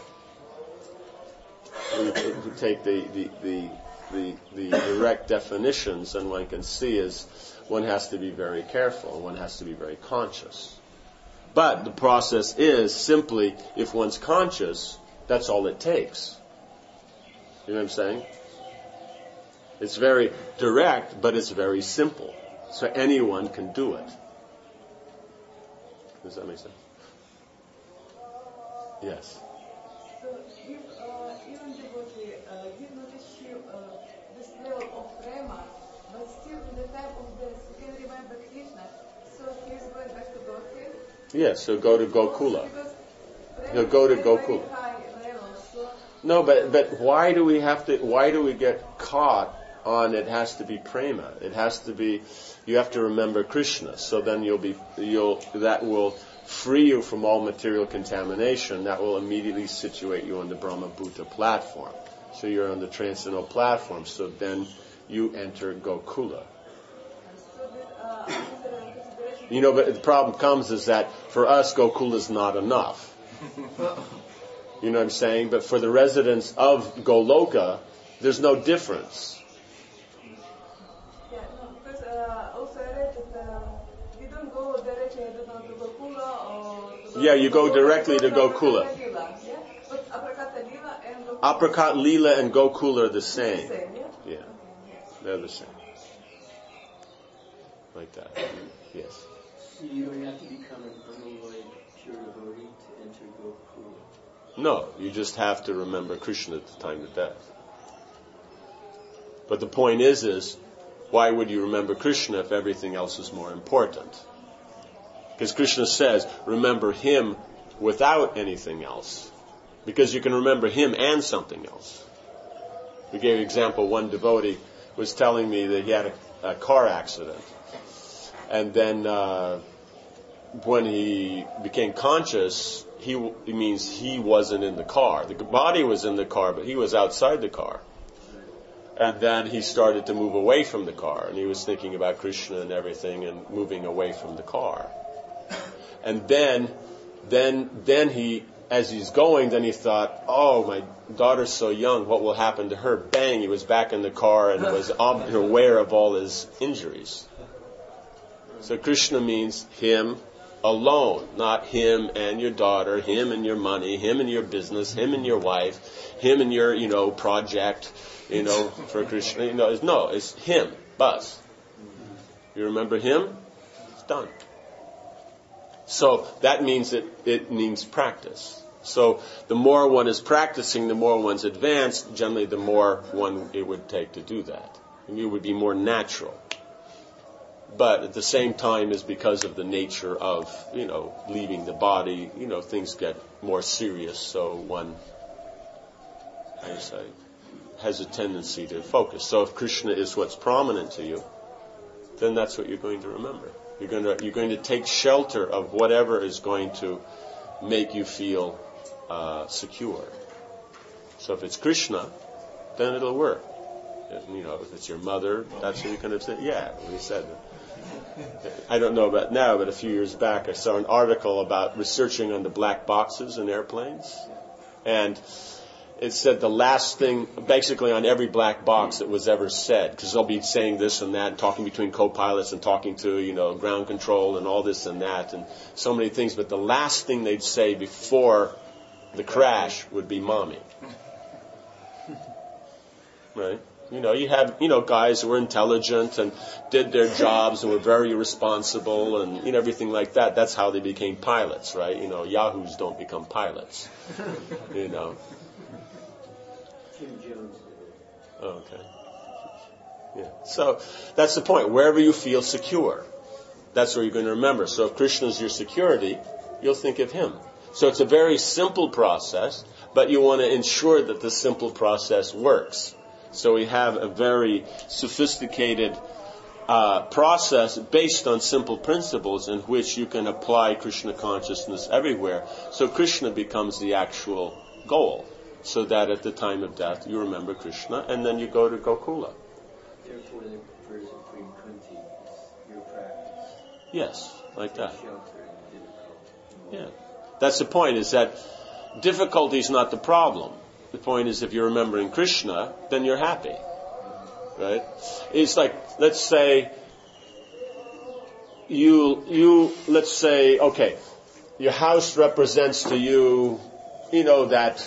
We take the direct definitions, and one can see is one has to be very careful, one has to be very conscious. But the process is simply, if one's conscious, that's all it takes. You know what I'm saying? It's very direct, but it's very simple. So anyone can do it. Does that make sense? Yes. So if even devotee did not achieve this level of prema, but still in the time of death he can remember Krishna, so he is going back to Godhead? Yes, so go to Gokula. He'll go to Gokula. No, but why do we get caught on it has to be prema? It has to be, you have to remember Krishna. So then that will free you from all material contamination. That will immediately situate you on the Brahma Bhuta platform. So you're on the transcendental platform. So then you enter Gokula. But the problem comes is that for us, Gokula is not enough. You know what I'm saying? But for the residents of Goloka, there's no difference. Yeah, no, because also I read that we don't go directly to Gokula or... Yeah, you go directly to Gokula. Yeah? But Aprakata Lila and Gokula... Aprakat Lila and Gokula are the same. Yeah? They're the same. Like that. Yes. So you don't have to become an unalloyed pure devotee to enter Gokula? No, you just have to remember Krishna at the time of death. But the point is, why would you remember Krishna if everything else is more important? Because Krishna says, remember Him without anything else. Because you can remember Him and something else. We gave an example, one devotee was telling me that he had a car accident. And then when he became conscious, it means he wasn't in the car. The body was in the car, but he was outside the car. And then he started to move away from the car, and he was thinking about Krishna and everything, and moving away from the car. And then he, as he's going, then he thought, oh, my daughter's so young, what will happen to her? Bang, he was back in the car and was aware of all his injuries. So Krishna means Him alone, not him and your daughter, him and your money, him and your business, him and your wife, him and your, project, for Krishna. No, it's him, bus. You remember him? It's done. So that means it means practice. So the more one is practicing, the more one's advanced, generally the more it would take to do that. And it would be more natural. But at the same time, is because of the nature of, leaving the body, things get more serious. So one, has a tendency to focus. So if Krishna is what's prominent to you, then that's what you're going to remember. You're going to take shelter of whatever is going to make you feel secure. So if it's Krishna, then it'll work. If it's your mother, that's what you're going to say. Yeah, we said I don't know about now, but a few years back I saw an article about researching on the black boxes in airplanes. And it said the last thing, basically on every black box that was ever said, because they'll be saying this and that, talking between co-pilots and talking to, ground control and all this and that, and so many things. But the last thing they'd say before the crash would be mommy. Right? You have, guys who were intelligent and did their jobs and were very responsible and, everything like that. That's how they became pilots, right? Yahoos don't become pilots. Tim Jones. Okay. Yeah. So that's the point. Wherever you feel secure, that's where you're going to remember. So if Krishna is your security, you'll think of him. So it's a very simple process, but you want to ensure that the simple process works. So we have a very sophisticated process based on simple principles in which you can apply Krishna consciousness everywhere. So Krishna becomes the actual goal, so that at the time of death you remember Krishna and then you go to Gokula. Therefore, the verse of 320 is your practice. Yes, like that. Shelter in difficult. Yeah. That's the point, is that difficulty is not the problem. The point is, if you're remembering Krishna, then you're happy. Right? It's like, let's say, let's say, okay, your house represents to you, that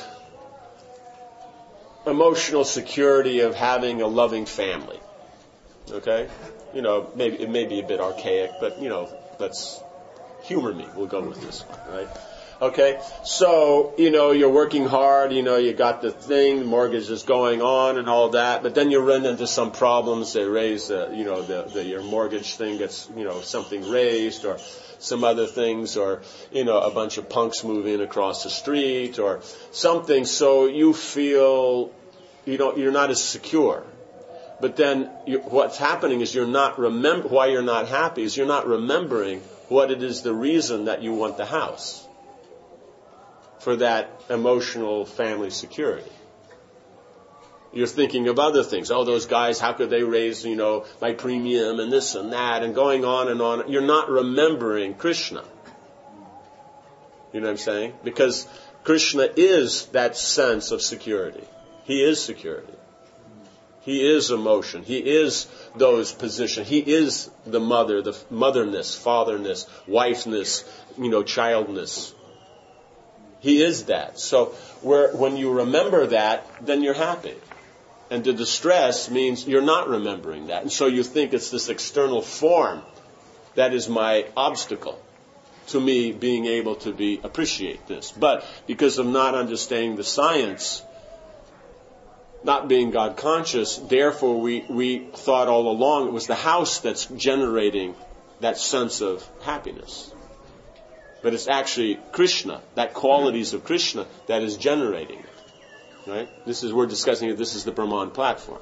emotional security of having a loving family. Okay? Maybe it may be a bit archaic, but, let's humor me. We'll go with this one, right? Okay, so, you're working hard, you got the thing, the mortgage is going on and all that, but then you run into some problems. They raise, your mortgage thing gets, something raised, or some other things, or, a bunch of punks move in across the street, or something, so you feel, you're not as secure. But then what's happening is why you're not happy is you're not remembering what it is the reason that you want the house. For that emotional family security. You're thinking of other things. Oh, those guys, how could they raise, my premium and this and that and going on and on. You're not remembering Krishna. You know what I'm saying? Because Krishna is that sense of security. He is security. He is emotion. He is those positions. He is the mother, the motherness, fatherness, wifeness, childness. He is that. So when you remember that, then you're happy. And the distress means you're not remembering that. And so you think it's this external form that is my obstacle to me being able to appreciate this. But because of not understanding the science, not being God conscious, therefore we thought all along it was the house that's generating that sense of happiness. But it's actually Krishna, that qualities of Krishna that is generating it. Right? We're discussing it, this is the Brahman platform.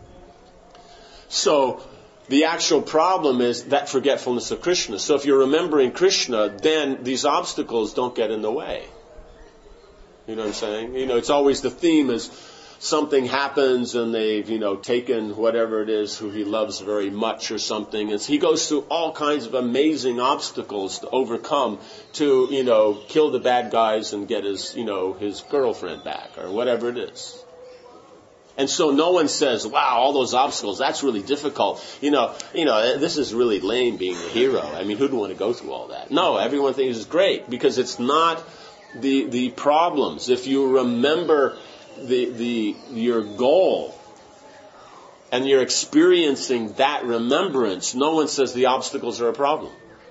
So, the actual problem is that forgetfulness of Krishna. So if you're remembering Krishna, then these obstacles don't get in the way. You know what I'm saying? It's always the theme is something happens and they've, taken whatever it is who he loves very much or something. And so he goes through all kinds of amazing obstacles to overcome to, kill the bad guys and get his girlfriend back or whatever it is. And so no one says, wow, all those obstacles, that's really difficult. This is really lame being a hero. I mean, who'd want to go through all that? No, everyone thinks it's great because it's not the problems. If you remember your goal and you're experiencing that remembrance, no one says the obstacles are a problem.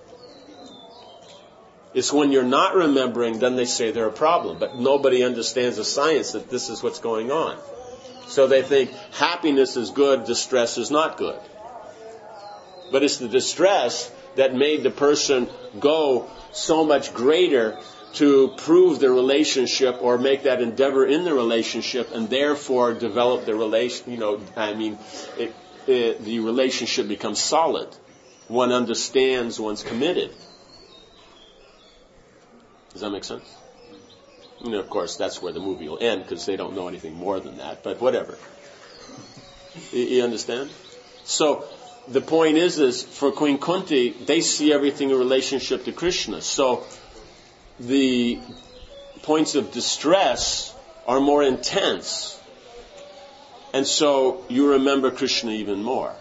It's when you're not remembering, then they say they're a problem. But nobody understands the science that this is what's going on. So they think happiness is good, distress is not good. But it's the distress that made the person go so much greater to prove the relationship or make that endeavor in the relationship and therefore develop the relation, the relationship becomes solid. One understands, one's committed. Does that make sense? Of course, that's where the movie will end because they don't know anything more than that, but whatever. You understand? So, the point is for Queen Kunti, they see everything in relationship to Krishna. So the points of distress are more intense. And so you remember Krishna even more.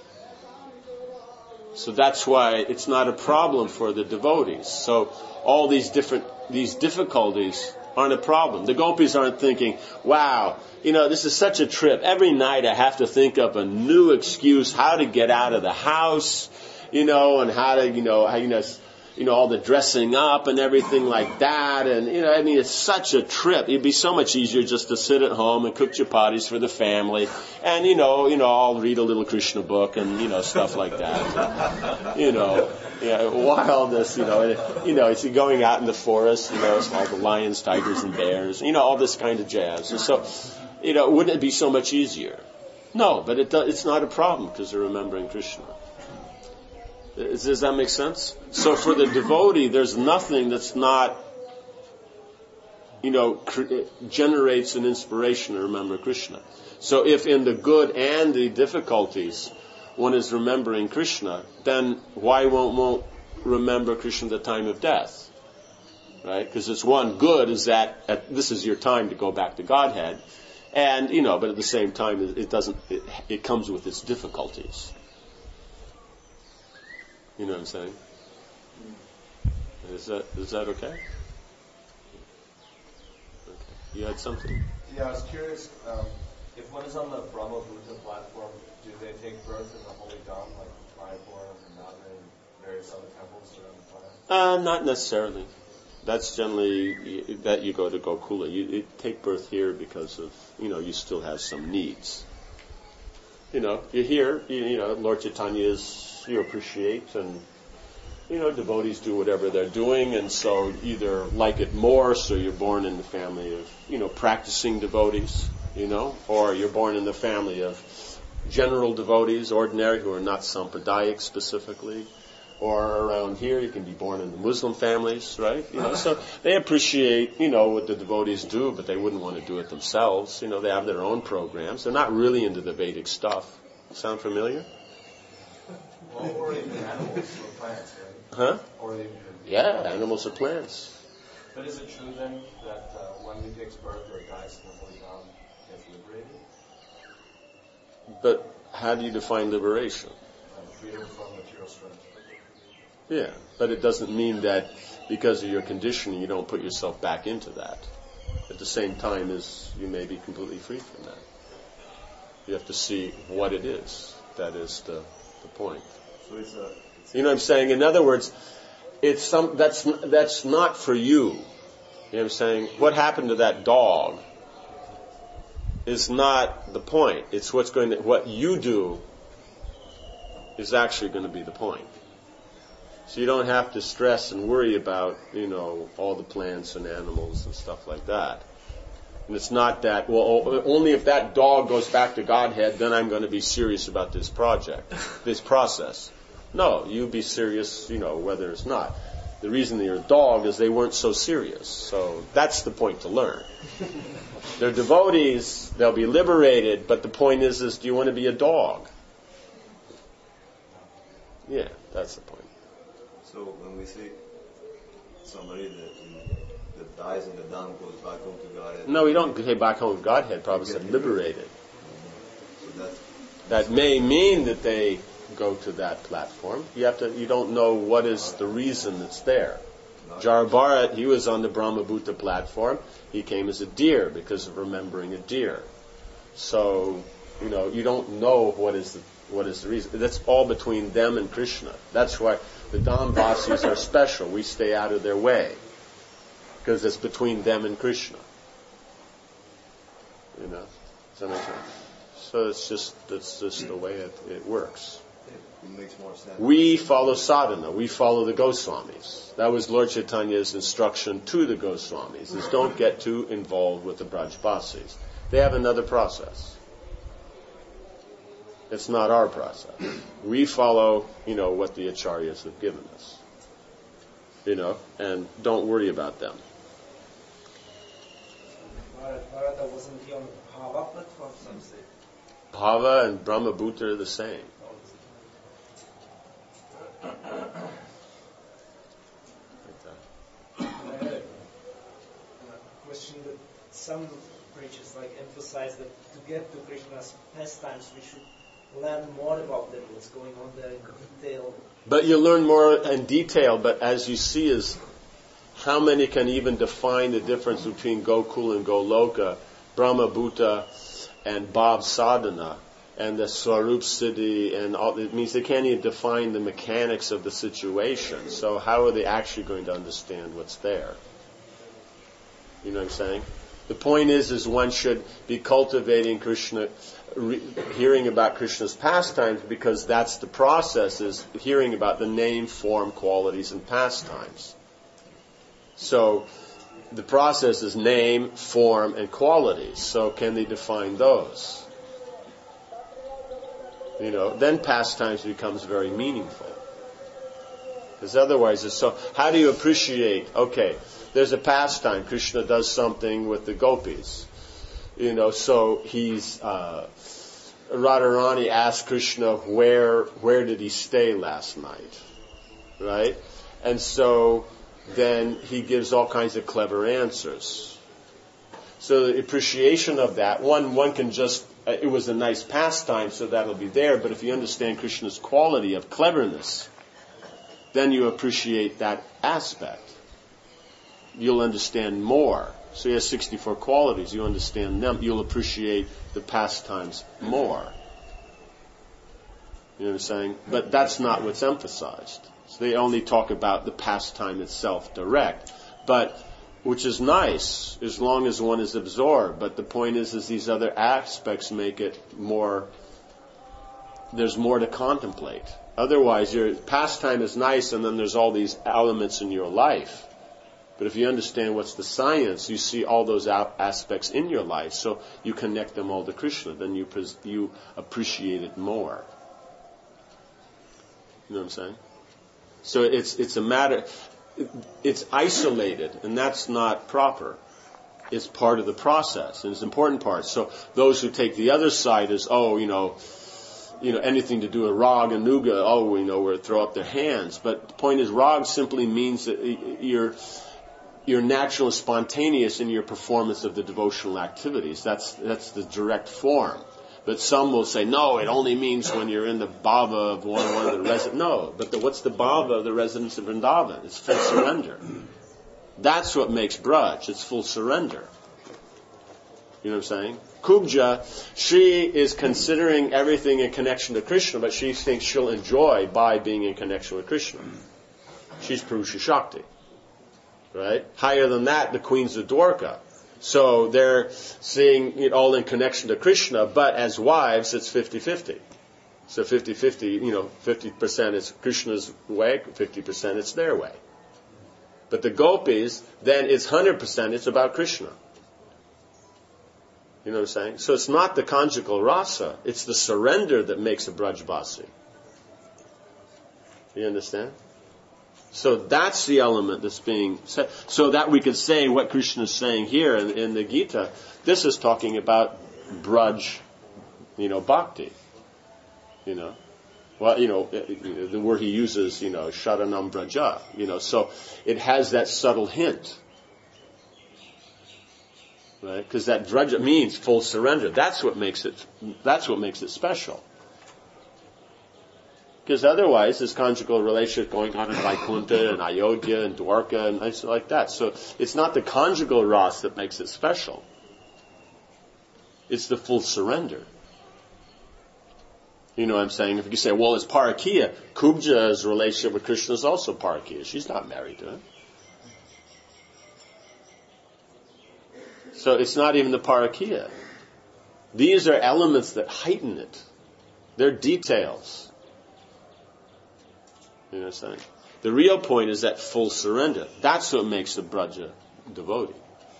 So that's why it's not a problem for the devotees. So all these difficulties aren't a problem. The gopis aren't thinking, wow, this is such a trip. Every night I have to think up a new excuse how to get out of the house, and how to, all the dressing up and everything like that. And, it's such a trip. It'd be so much easier just to sit at home and cook chapatis for the family. And, I'll read a little Krishna book and, stuff like that. Why all this, it's going out in the forest, it's all the lions, tigers, and bears, all this kind of jazz. And so, wouldn't it be so much easier? No, but it's not a problem because they're remembering Krishna. Does that make sense? So for the devotee, there's nothing that's not, generates an inspiration to remember Krishna. So if in the good and the difficulties one is remembering Krishna, then why won't remember Krishna at the time of death? Right? Because it's one good is that this is your time to go back to Godhead, and but at the same time it comes with its difficulties. You know what I'm saying? Is that okay? Okay. You had something? Yeah, I was curious, if one is on the Brahma Buddha platform, do they take birth in the Holy Dham, like Mayapur and Nanda and various other temples around the planet? Not necessarily. That's generally that you go to Gokula. You take birth here because of, you still have some needs. You're here, Lord Chaitanya you appreciate, and devotees do whatever they're doing, and so either like it more, so you're born in the family of practicing devotees, or you're born in the family of general devotees, ordinary, who are not sampradaic specifically, or around here you can be born in the Muslim families, right? So they appreciate what the devotees do, but they wouldn't want to do it themselves. They have their own programs. They're not really into the Vedic stuff. Sound familiar? Or even animals or plants, right? Huh? Or even animals or plants. But is it true then that when he takes birth or dies in the Holy Dham, he gets liberated? But how do you define liberation? Freedom from material strength. Yeah, but it doesn't mean that because of your conditioning you don't put yourself back into that. At the same time as you may be completely free from that. You have to see what it is. That is the point. So it's you know what I'm saying? In other words, it's that's not for you. You know what I'm saying? What happened to that dog is not the point. It's what you do is actually going to be the point. So you don't have to stress and worry about, all the plants and animals and stuff like that. And it's not that, only if that dog goes back to Godhead, then I'm going to be serious about this project, this process. No, you be serious, whether it's not. The reason they're a dog is they weren't so serious. So that's the point to learn. They're devotees, they'll be liberated, but the point is do you want to be a dog? Yeah, that's the point. So when we see somebody that dies in the Dham goes back home to Godhead. No, we don't say back home to Godhead. Prabhupada said liberated. So that may mean that they go to that platform. You don't know what is the reason that's there. Jara Bharat, he was on the Brahma Bhuta platform. He came as a deer because of remembering a deer. So, you don't know what is the reason. That's all between them and Krishna. That's why the Dhamvasis are special. We stay out of their way. Because it's between them and Krishna. Does that make sense? So that's just the way it works. It makes more sense. We follow sadhana. We follow the Goswamis. That was Lord Chaitanya's instruction to the Goswamis, is don't get too involved with the Brajbasis. They have another process. It's not our process. We follow, what the acharyas have given us. And don't worry about them. Bharata, wasn't he on Bhava platform? Bhava and Brahma Bhuta are the same. some preachers emphasize that to get to Krishna's pastimes, we should learn more about them, what's going on there in detail. But you learn more in detail, but as you see is how many can even define the difference between Gokul and Goloka, Brahma Bhuta and Bhav Sadhana, and the Swarup Siddhi, and all. It means they can't even define the mechanics of the situation. So how are they actually going to understand what's there? You know what I'm saying? The point is one should be cultivating Krishna, hearing about Krishna's pastimes, because that's the process, is hearing about the name, form, qualities, and pastimes. So the process is name, form, and qualities. So can they define those? Then pastimes becomes very meaningful. Because otherwise it's so... How do you appreciate, okay, there's a pastime, Krishna does something with the gopis. So he's... Radharani asked Krishna, where did he stay last night? Right? And so then he gives all kinds of clever answers. So the appreciation of that, one can just... It was a nice pastime, so that'll be there. But if you understand Krishna's quality of cleverness, then you appreciate that aspect. You'll understand more. So he has 64 qualities. You understand them. You'll appreciate the pastimes more. You know what I'm saying? But that's not what's emphasized. So they only talk about the pastime itself direct. But... which is nice, as long as one is absorbed. But the point is these other aspects make it more, there's more to contemplate. Otherwise, your pastime is nice, and then there's all these elements in your life. But if you understand what's the science, you see all those aspects in your life, so you connect them all to Krishna, then you appreciate it more. You know what I'm saying? So it's a matter... It's isolated, and that's not proper. It's part of the process, and it's an important part. So those who take the other side is, anything to do with rag and nuga, where throw up their hands. But the point is, rag simply means that you're natural and spontaneous in your performance of the devotional activities. That's the direct form. But some will say, no, it only means when you're in the bhava of one of the residents. No, but what's the bhava of the residents of Vrindavan? It's full surrender. That's what makes Braj. It's full surrender. You know what I'm saying? Kubja, she is considering everything in connection to Krishna, but she thinks she'll enjoy by being in connection with Krishna. She's Purusha Shakti. Right? Higher than that, the queens of Dwarka. So they're seeing it all in connection to Krishna, but as wives, it's 50-50. So 50-50, 50% is Krishna's way, 50% it's their way. But the gopis, then it's 100%, it's about Krishna. You know what I'm saying? So it's not the conjugal rasa, it's the surrender that makes a Brajbasi. You understand? So that's the element that's being said. So that we could say what Krishna is saying here in the Gita, this is talking about Braj, bhakti. The word he uses, Sharanam Braja. So it has that subtle hint. Right? Because that Braja means full surrender. That's what makes it special. Because otherwise, there's conjugal relationship going on in Vaikuntha and Ayodhya and Dwarka and things like that. So it's not the conjugal ras that makes it special. It's the full surrender. You know what I'm saying? If you say, well, it's Parakiya, Kubja's relationship with Krishna is also Parakiya. She's not married to him. So it's not even the Parakiya. These are elements that heighten it. They're details. You know what I'm saying? The real point is that full surrender. That's what makes a Braja devotee.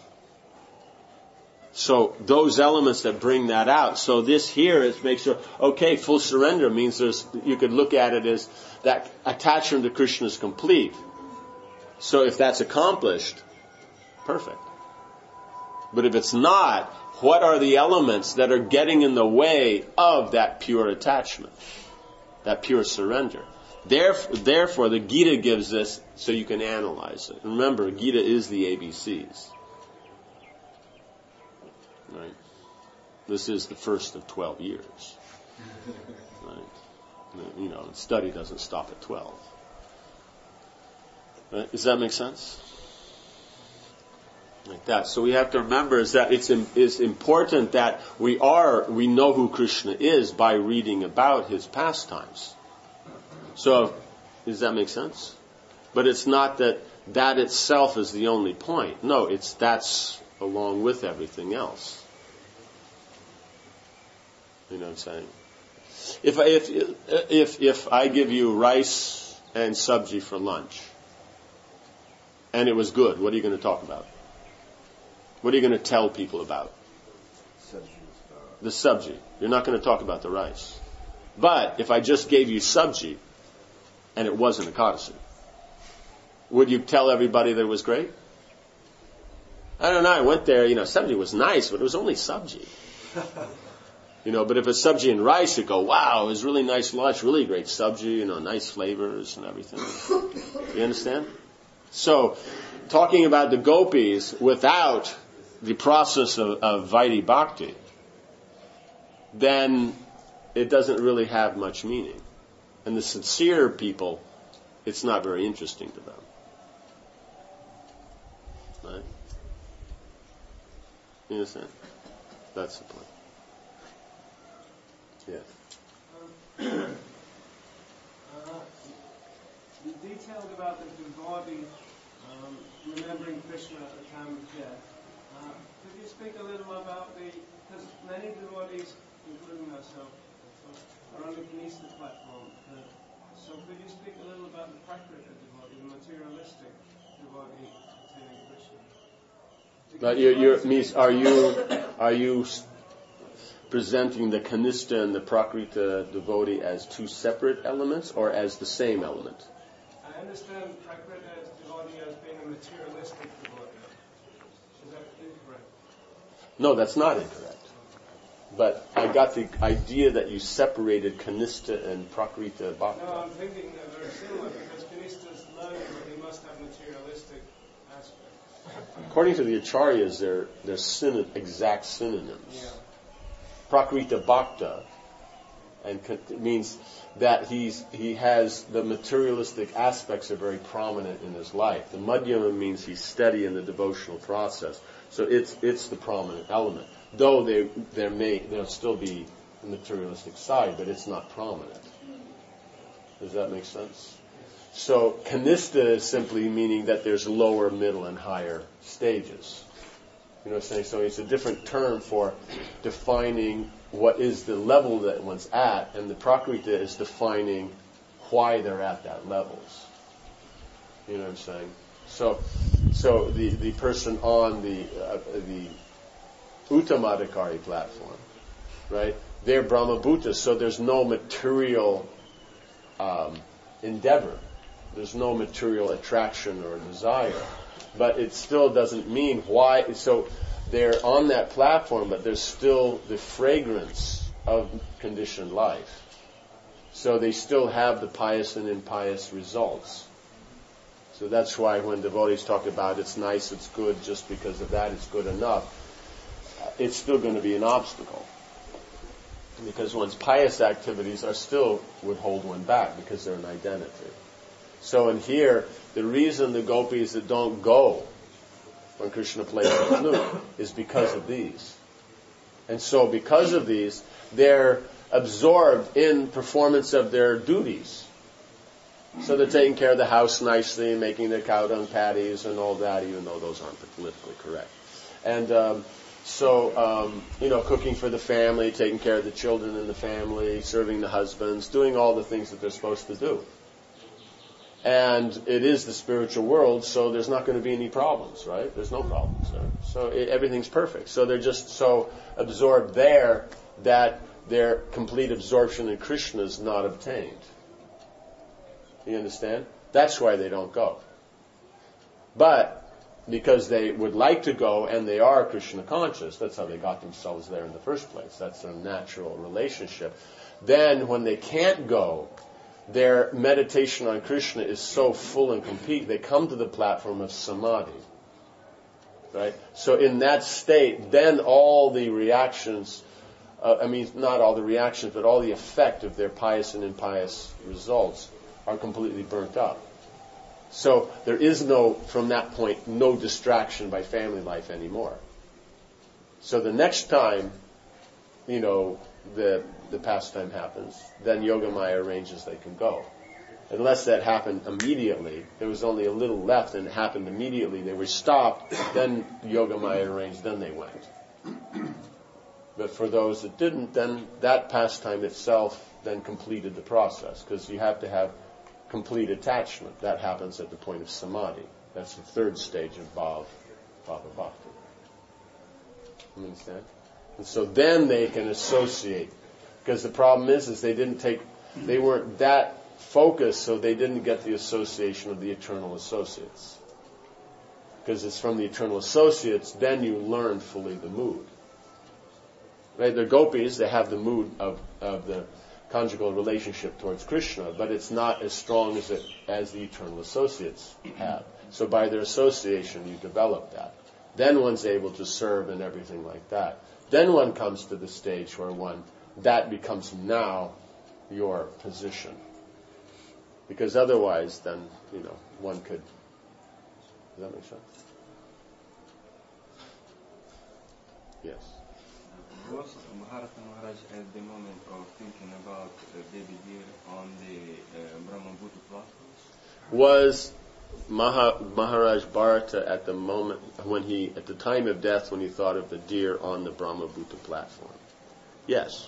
So those elements that bring that out. So this here, it makes sure, okay, full surrender means you could look at it as that attachment to Krishna is complete. So if that's accomplished, perfect. But if it's not, what are the elements that are getting in the way of that pure attachment? That pure surrender? Therefore, the Gita gives this so you can analyze it. Remember, Gita is the ABCs. Right? This is the first of 12 years. Right? Study doesn't stop at 12. Right? Does that make sense? Like that. So we have to remember is that it's important that we know who Krishna is by reading about his pastimes. So, does that make sense? But it's not that itself is the only point. No, that's along with everything else. You know what I'm saying? If I give you rice and sabji for lunch, and it was good, what are you going to talk about? What are you going to tell people about? The sabji. You're not going to talk about the rice. But if I just gave you sabji, and it wasn't Ekadasi, would you tell everybody that it was great? I don't know, I went there, sabji was nice, but it was only sabji. But if it's sabji and rice, you go, wow, it was really nice lunch, really great sabji, nice flavors and everything. You understand? So, talking about the gopis without the process of Vaidhi Bhakti, then it doesn't really have much meaning. And the sincere people, it's not very interesting to them. Right? You understand? That's the point. Yeah. You detailed about the devotee remembering Krishna at the time of death. Could you speak a little about because many devotees, including myself, are on the Kanista platform. So could you speak a little about the Prakrita devotee, the materialistic devotee attaining Krishna? But are you presenting the Kanista and the Prakrita devotee as two separate elements or as the same element? I understand Prakrita devotee as being a materialistic devotee. Is that incorrect? No, that's not incorrect. But I got the idea that you separated Kanista and Prakrita Bhakti. No, I'm thinking they're very similar because Kanista is learning, but he must have materialistic aspects. According to the Acharyas, they're exact synonyms. Yeah. Prakrita Bhakta and it means that he has the materialistic aspects are very prominent in his life. The Madhyama means he's steady in the devotional process. So it's the prominent element. Though there'll still be the materialistic side, but it's not prominent. Does that make sense? So Kanista is simply meaning that there's lower, middle, and higher stages. You know what I'm saying? So it's a different term for defining what is the level that one's at, and the Prakrita is defining why they're at that levels. You know what I'm saying? So the person on the Uttamadhikari platform, right? They're Brahma Bhutas, so there's no material endeavor. There's no material attraction or desire. But it still doesn't mean why. So they're on that platform, but there's still the fragrance of conditioned life. So they still have the pious and impious results. So that's why when devotees talk about it's nice, it's good, just because of that it's good enough, it's still going to be an obstacle. Because one's pious activities would hold one back because they're an identity. So in here, the reason the gopis that don't go when Krishna plays the flute is because of these. And so because of these, they're absorbed in performance of their duties. So they're taking care of the house nicely, making their cow dung patties and all that, even though those aren't politically correct. And cooking for the family, taking care of the children in the family, serving the husbands, doing all the things that they're supposed to do. And it is the spiritual world, so there's not going to be any problems, right? There's no problems there. So everything's perfect. So they're just so absorbed there that their complete absorption in Krishna is not obtained. You understand? That's why they don't go. But because they would like to go and they are Krishna conscious, that's how they got themselves there in the first place. That's their natural relationship. Then when they can't go, their meditation on Krishna is so full and complete, they come to the platform of samadhi. Right? So in that state, then all the reactions, not all the reactions, but all the effect of their pious and impious results are completely burnt up. So there is from that point, no distraction by family life anymore. So the next time, the pastime happens, then Yogamaya arranges they can go. Unless that happened immediately, there was only a little left and it happened immediately, they were stopped, then Yogamaya arranged, then they went. But for those that didn't, then that pastime itself then completed the process, because you have to have complete attachment. That happens at the point of samadhi. That's the third stage of Bhava Bhakti. You understand? And so then they can associate. Because the problem is they weren't that focused, so they didn't get the association of the eternal associates. Because it's from the eternal associates, then you learn fully the mood. Right? The gopis, they have the mood of the conjugal relationship towards Krishna, but it's not as strong as the eternal associates have. So by their association, you develop that. Then one's able to serve and everything like that. Then one comes to the stage where that becomes now your position. Because otherwise, then, one could... Does that make sense? Yes. Was Bharata Maharaj at the moment of thinking about baby deer on the Brahmabhuta platforms? Was Maharaj Bharata at the moment at the time of death, when he thought of the deer on the Brahmabhuta platform? Yes.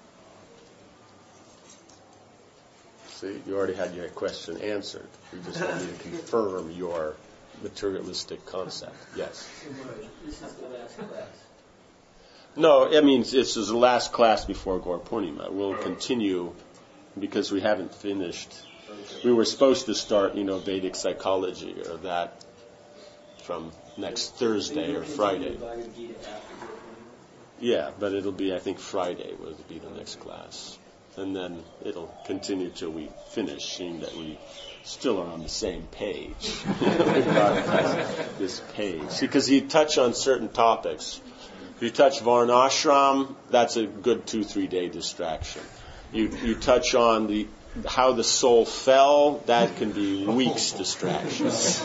See, you already had your question answered. You just want me to confirm your materialistic concept. Yes. This is the last class. No, this is the last class before Gaur Purnima. We'll continue because we haven't finished. We were supposed to start, Vedic psychology or that from next Thursday or Friday. Yeah, but it'll be, I think, Friday will be the next class. And then it'll continue till we finish, seeing that we still are on the same page. This page. Because you touch on certain topics. If you touch Varnashram, that's a good 2-3 day distraction. You touch on how the soul fell, that can be weeks distraction.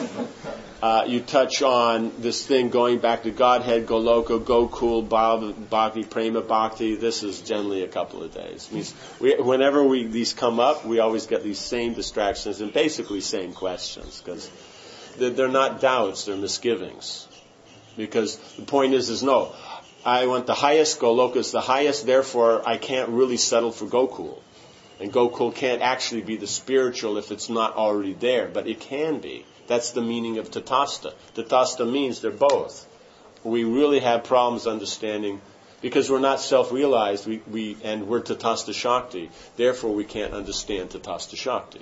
You touch on this thing going back to Godhead, Goloka, Gokul, Bhakti, Prema Bhakti. This is generally a couple of days. Whenever these come up, we always get these same distractions and basically same questions, because they're not doubts, they're misgivings. Because the point is no, I want the highest, Goloka is the highest, therefore I can't really settle for Gokul. And Gokul can't actually be the spiritual if it's not already there, but it can be. That's the meaning of Tatastha. Tatastha means they're both. We really have problems understanding, because we're not self-realized, and we're Tatastha Shakti, therefore we can't understand Tatastha Shakti.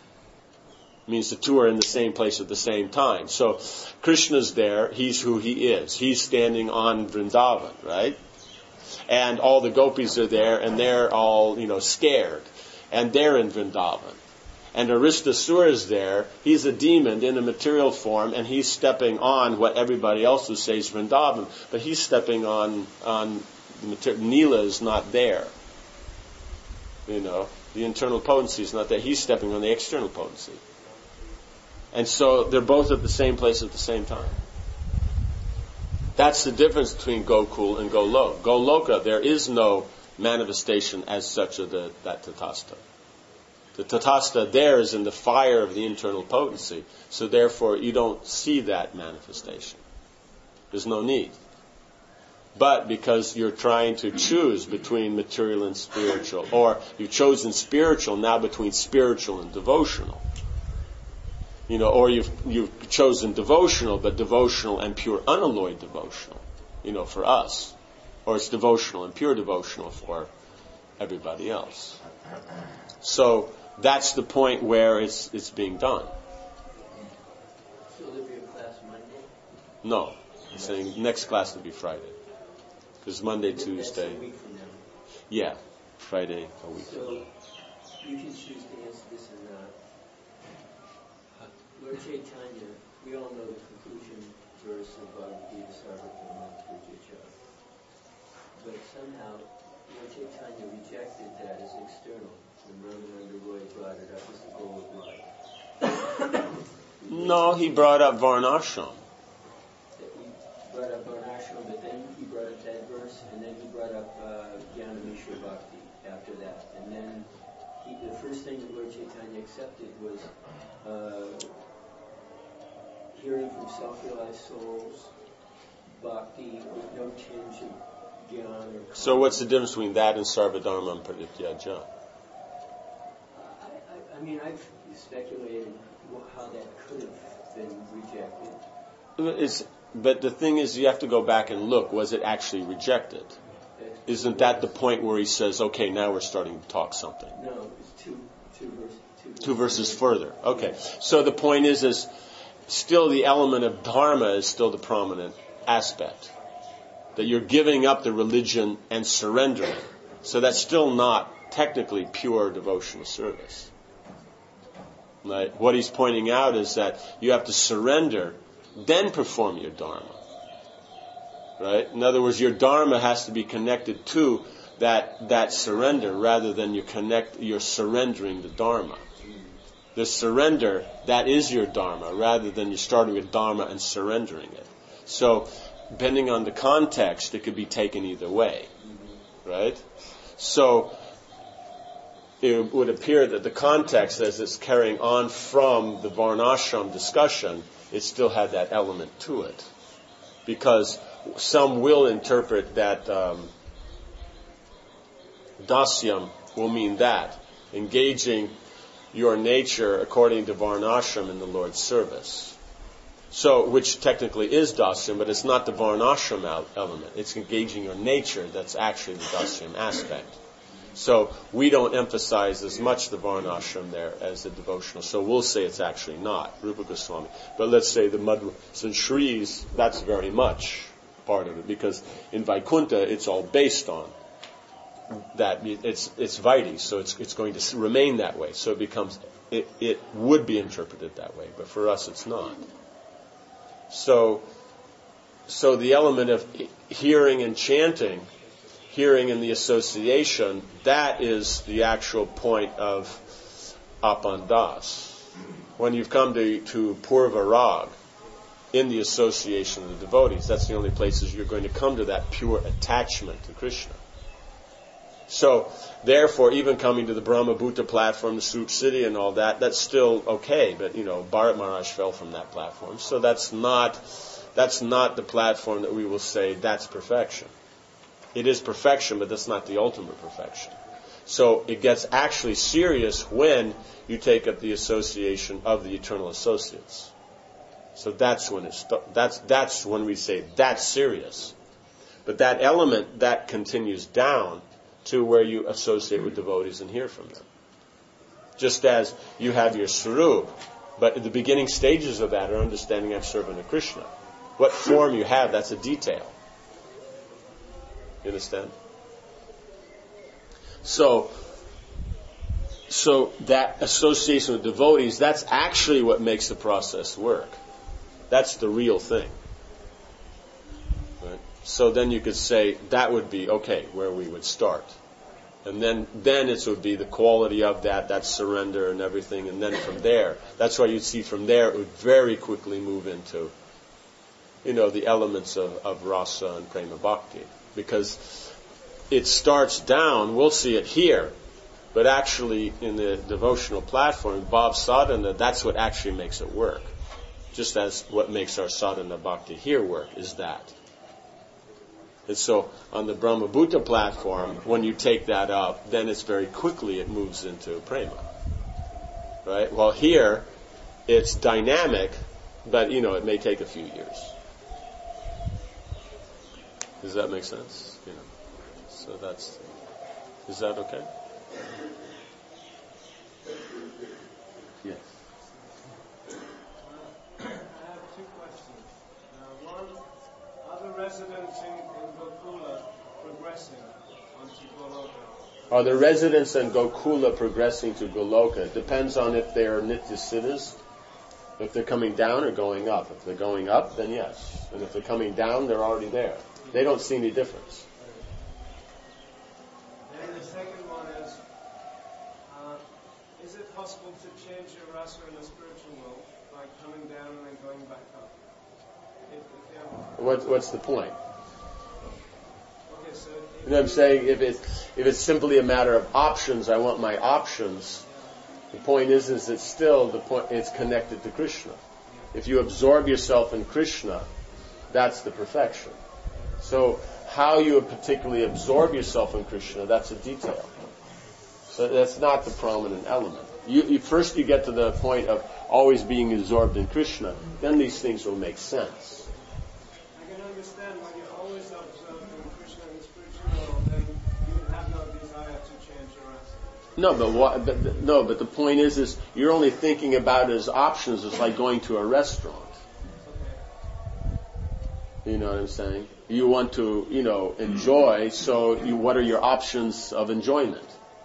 It means the two are in the same place at the same time. So Krishna's there, he's who he is. He's standing on Vrindavan, right? And all the gopis are there, and they're all, scared. And they're in Vrindavan. And Aristasura is there. He's a demon in a material form, and he's stepping on what everybody else would say is Vrindavan. But he's stepping on the material. Nila is not there. The internal potency is not there. He's stepping on the external potency. And so they're both at the same place at the same time. That's the difference between Gokul and Goloka. Goloka, there is no manifestation as such of that Tatastha. The Tatastha there is in the fire of the internal potency, so therefore you don't see that manifestation. There's no need. But because you're trying to choose between material and spiritual, or you've chosen spiritual now between spiritual and devotional, or you've chosen devotional, but devotional and pure unalloyed devotional, for us. Or it's devotional and pure devotional for everybody else. So that's the point where it's being done. So will there be a class Monday? No. I'm saying next class will be Friday. Because Monday, Tuesday. That's a week from now. Yeah. Friday, a week. So you can choose to answer this or not. Lord Chaitanya, we all know the conclusion verse of Bhagavad Gita Sarvatma Pujacha. But somehow, Lord Chaitanya rejected that as external when Ramananda Roy brought it up as the goal of life. No, he brought up Varnashram. He brought up Varnashram, but then he brought up that verse, and then he brought up Jnana Mishra Bhakti after that. And then the first thing that Lord Chaitanya accepted was hearing from self-realized souls, Bhakti with no tinge of Jnana or... So what's the difference between that and Sarvadharma Parityajya? I mean, I've speculated how that could have been rejected. But the thing is, you have to go back and look. Was it actually rejected? Isn't that the point where he says, okay, now we're starting to talk something? No, it's two verses further. Okay. So the point is still the element of dharma is still the prominent aspect. That you're giving up the religion and surrendering. So that's still not technically pure devotional service. Right? What he's pointing out is that you have to surrender, then perform your dharma. Right? In other words, your dharma has to be connected to that surrender rather than you're surrendering the dharma. The surrender, that is your dharma, rather than you starting with dharma and surrendering it. So, depending on the context, it could be taken either way. Right? So, it would appear that the context, as it's carrying on from the Varnashram discussion, it still had that element to it. Because some will interpret that dasyam will mean that, engaging your nature according to Varnashram in the Lord's service. So, which technically is dasyam, but it's not the Varnashram element. It's engaging your nature that's actually the dasyam aspect. So we don't emphasize as much the Varnashram there as the devotional. So we'll say it's actually not Rupa Goswami. But let's say the Madhvas and Shris, that's very much part of it, because in Vaikuntha it's all based on that. It's Vaidhi, so it's going to remain that way. So it would be interpreted that way, but for us it's not. So the element of hearing and chanting, hearing in the association, that is the actual point of apandas. When you've come to Purva Rag, in the association of the devotees, that's the only places you're going to come to that pure attachment to Krishna. So, therefore, even coming to the Brahma Bhuta platform, the Srup City and all that, that's still okay, but, Bharat Maharaj fell from that platform. So that's not the platform that we will say that's perfection. It is perfection, but that's not the ultimate perfection. So it gets actually serious when you take up the association of the eternal associates. So that's when that's when we say that's serious. But that element that continues down to where you associate with devotees and hear from them. Just as you have your Sarup, but at the beginning stages of that are understanding I'm servant of Krishna. What form you have, that's a detail. You understand? So that association with devotees, that's actually what makes the process work. That's the real thing. Right? So then you could say that would be, okay, where we would start. And then it would be the quality of that surrender and everything, and then from there, that's why you'd see from there it would very quickly move into, the elements of rasa and prema bhakti. Because it starts down, we'll see it here, but actually in the devotional platform, Bhav Sadhana, that's what actually makes it work. Just as what makes our sadhana bhakti here work is that. And so on the Brahma Bhuta platform, when you take that up, then it's very quickly it moves into prema. Right? While here, it's dynamic, but it may take a few years. Does that make sense? So is that okay? Yes. I have two questions. One, are the residents in Gokula progressing onto Goloka? Are the residents in Gokula progressing to Goloka? It depends on if they are Nitya Siddhas If they're coming down or going up. If they're going up, then yes. And if they're coming down, they're already there. They don't see any difference. And the second one is it possible to change your rasa in the spiritual world by coming down and then going back up? What's the point? Okay, so you know what I'm saying? If it's simply a matter of options, I want my options. The point is it's still the point. It's connected to Krishna. If you absorb yourself in Krishna, that's the perfection. So how you particularly absorb yourself in Krishna, that's a detail. So that's not the prominent element. First you get to the point of always being absorbed in Krishna, then these things will make sense. I can understand when you're always absorbed in Krishna in the spiritual world, then you have no desire to change your rasa. No, but the point is you're only thinking about it as options. It's like going to a restaurant. You know what I'm saying? You want to, enjoy, so what are your options of enjoyment?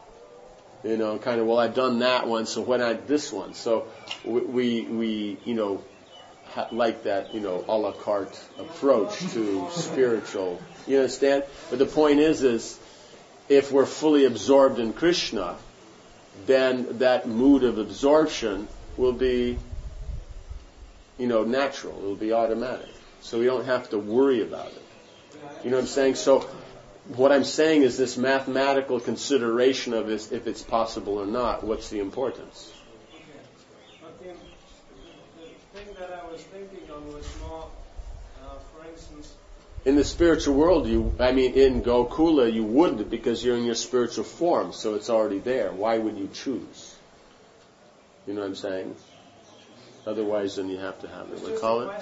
I've done that one, so why not this one? So we like that, a la carte approach to spiritual, you understand? But the point is if we're fully absorbed in Krishna, then that mood of absorption will be, natural. It will be automatic. So we don't have to worry about it. You know what I'm saying? So what I'm saying is this mathematical consideration of if it's possible or not, what's the importance? Okay. But the thing that I was thinking on was more, for instance... In the spiritual world, in Gokula, you wouldn't because you're in your spiritual form, so it's already there. Why would you choose? You know what I'm saying? Otherwise, then you have to have it. What do you call it?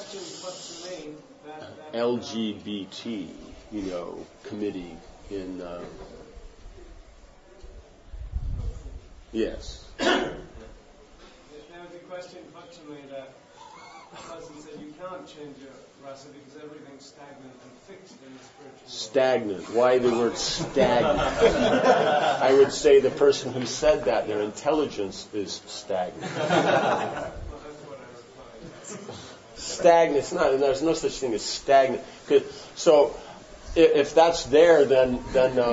LGBT, committee in. Yes. There was a question put to me that the person said you can't change your rasa because everything's stagnant and fixed in the spiritual world. Stagnant. Why the word stagnant? I would say the person who said that, their intelligence is stagnant. Stagnant. It's not. There's no such thing as stagnant. So, if that's there, then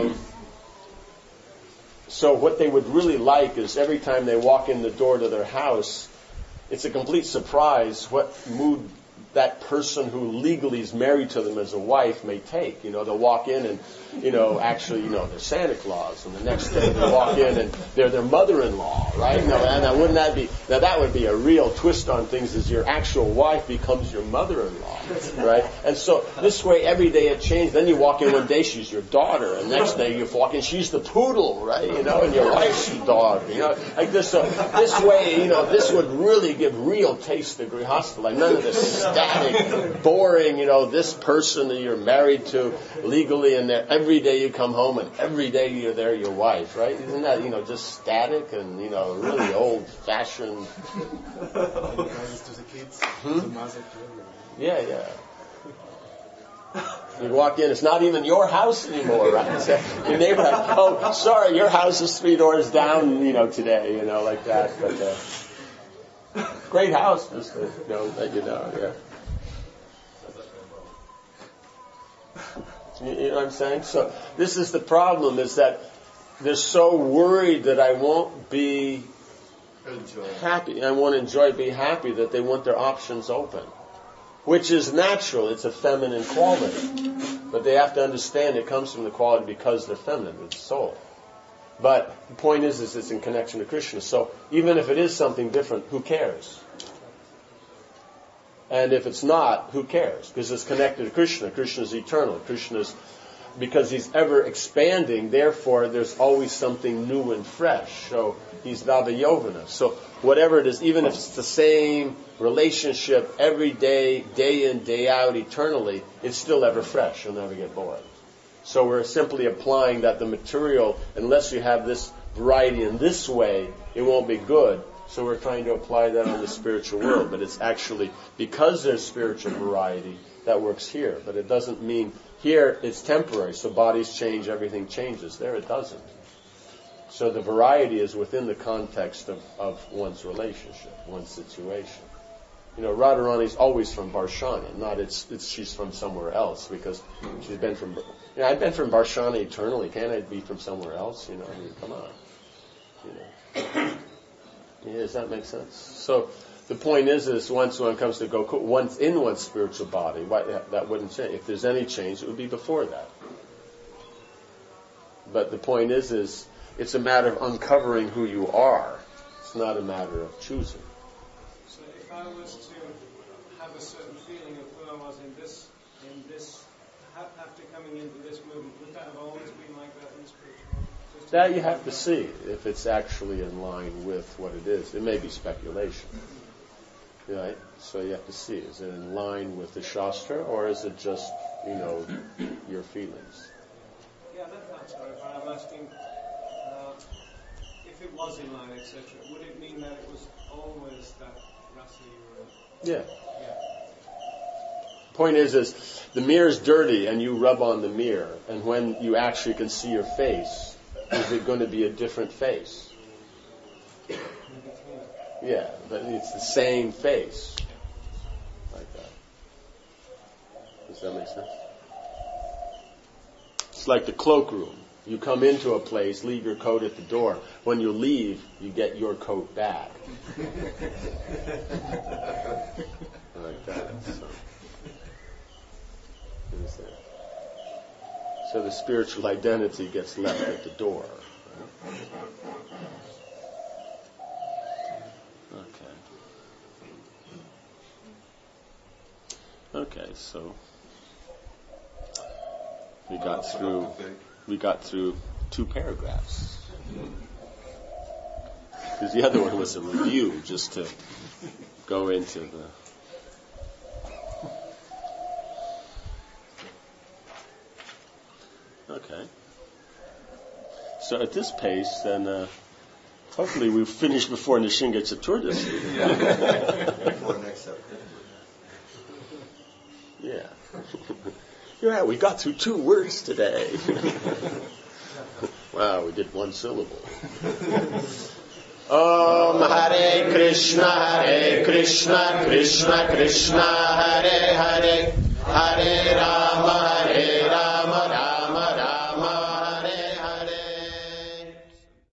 so what they would really like is every time they walk in the door to their house, it's a complete surprise what mood that person who legally is married to them as a wife may take. They'll walk in and, actually, they're Santa Claus, and the next day they walk in and they're their mother-in-law, right? Wouldn't that be, that would be a real twist on things, is your actual wife becomes your mother-in-law, right? And so this way every day it changes. Then you walk in one day, she's your daughter, and next day you walk in, she's the poodle, right? And your wife's the dog, like this. So this way, this would really give real taste to Grihastha, like none of this static, boring, this person that you're married to legally, and every day you come home and every day you're there, your wife, right? Isn't that, just static and, really old-fashioned? Yeah. You walk in, it's not even your house anymore, right? So your neighbor, oh, sorry, your house is 3 doors down, today, like that. But great house, just to let you know, yeah. You know what I'm saying? So this is the problem, is that they're so worried that I won't be happy. I won't be happy, that they want their options open. Which is natural. It's a feminine quality. But they have to understand it comes from the quality because they're feminine, it's soul. But the point is it's in connection to Krishna. So even if it is something different, who cares? And if it's not, who cares? Because it's connected to Krishna. Krishna is eternal. Krishna is, because he's ever expanding, therefore there's always something new and fresh. So he's Navayovana. So whatever it is, even if it's the same relationship every day, day in, day out, eternally, it's still ever fresh. You'll never get bored. So we're simply applying that the material, unless you have this variety in this way, it won't be good. So we're trying to apply that on the spiritual world. But it's actually, because there's spiritual variety, that works here. But it doesn't mean, here it's temporary, so bodies change, everything changes. There it doesn't. So the variety is within the context of one's relationship, one's situation. Radharani's always from Barshana, not she's from somewhere else, because she's been from, I've been from Barshana eternally. Can't I be from somewhere else? Come on. Does that make sense? So the point is once one comes to Gokul, once in one's spiritual body, that wouldn't change. If there's any change, it would be before that. But the point is it's a matter of uncovering who you are. It's not a matter of choosing. So if I was to have a certain feeling of who I was in this, after coming into this movement, would that have always been like that in spiritual? That you have to see if it's actually in line with what it is. It may be speculation. Right? So you have to see, is it in line with the Shastra, or is it just, your feelings? Yeah, that's right. But I'm asking, if it was in line, etc., would it mean that it was always that rasa you were in? Yeah. Point is the mirror's dirty and you rub on the mirror, and when you actually can see your face, is it going to be a different face? Yeah, but it's the same face. Like that. Does that make sense? It's like the cloakroom. You come into a place, leave your coat at the door. When you leave, you get your coat back. Like that. So the spiritual identity gets left at the door. Okay, so we got through 2 paragraphs. Because the other one was a review, just to go into the... Okay. So at this pace, then hopefully we'll finish before Nishinga Chaturdasi. Before next September. Yeah. Yeah, we got through 2 words today. Wow, we did 1 syllable. Om Hare Krishna, Krishna Krishna, Hare Hare, Hare Rama.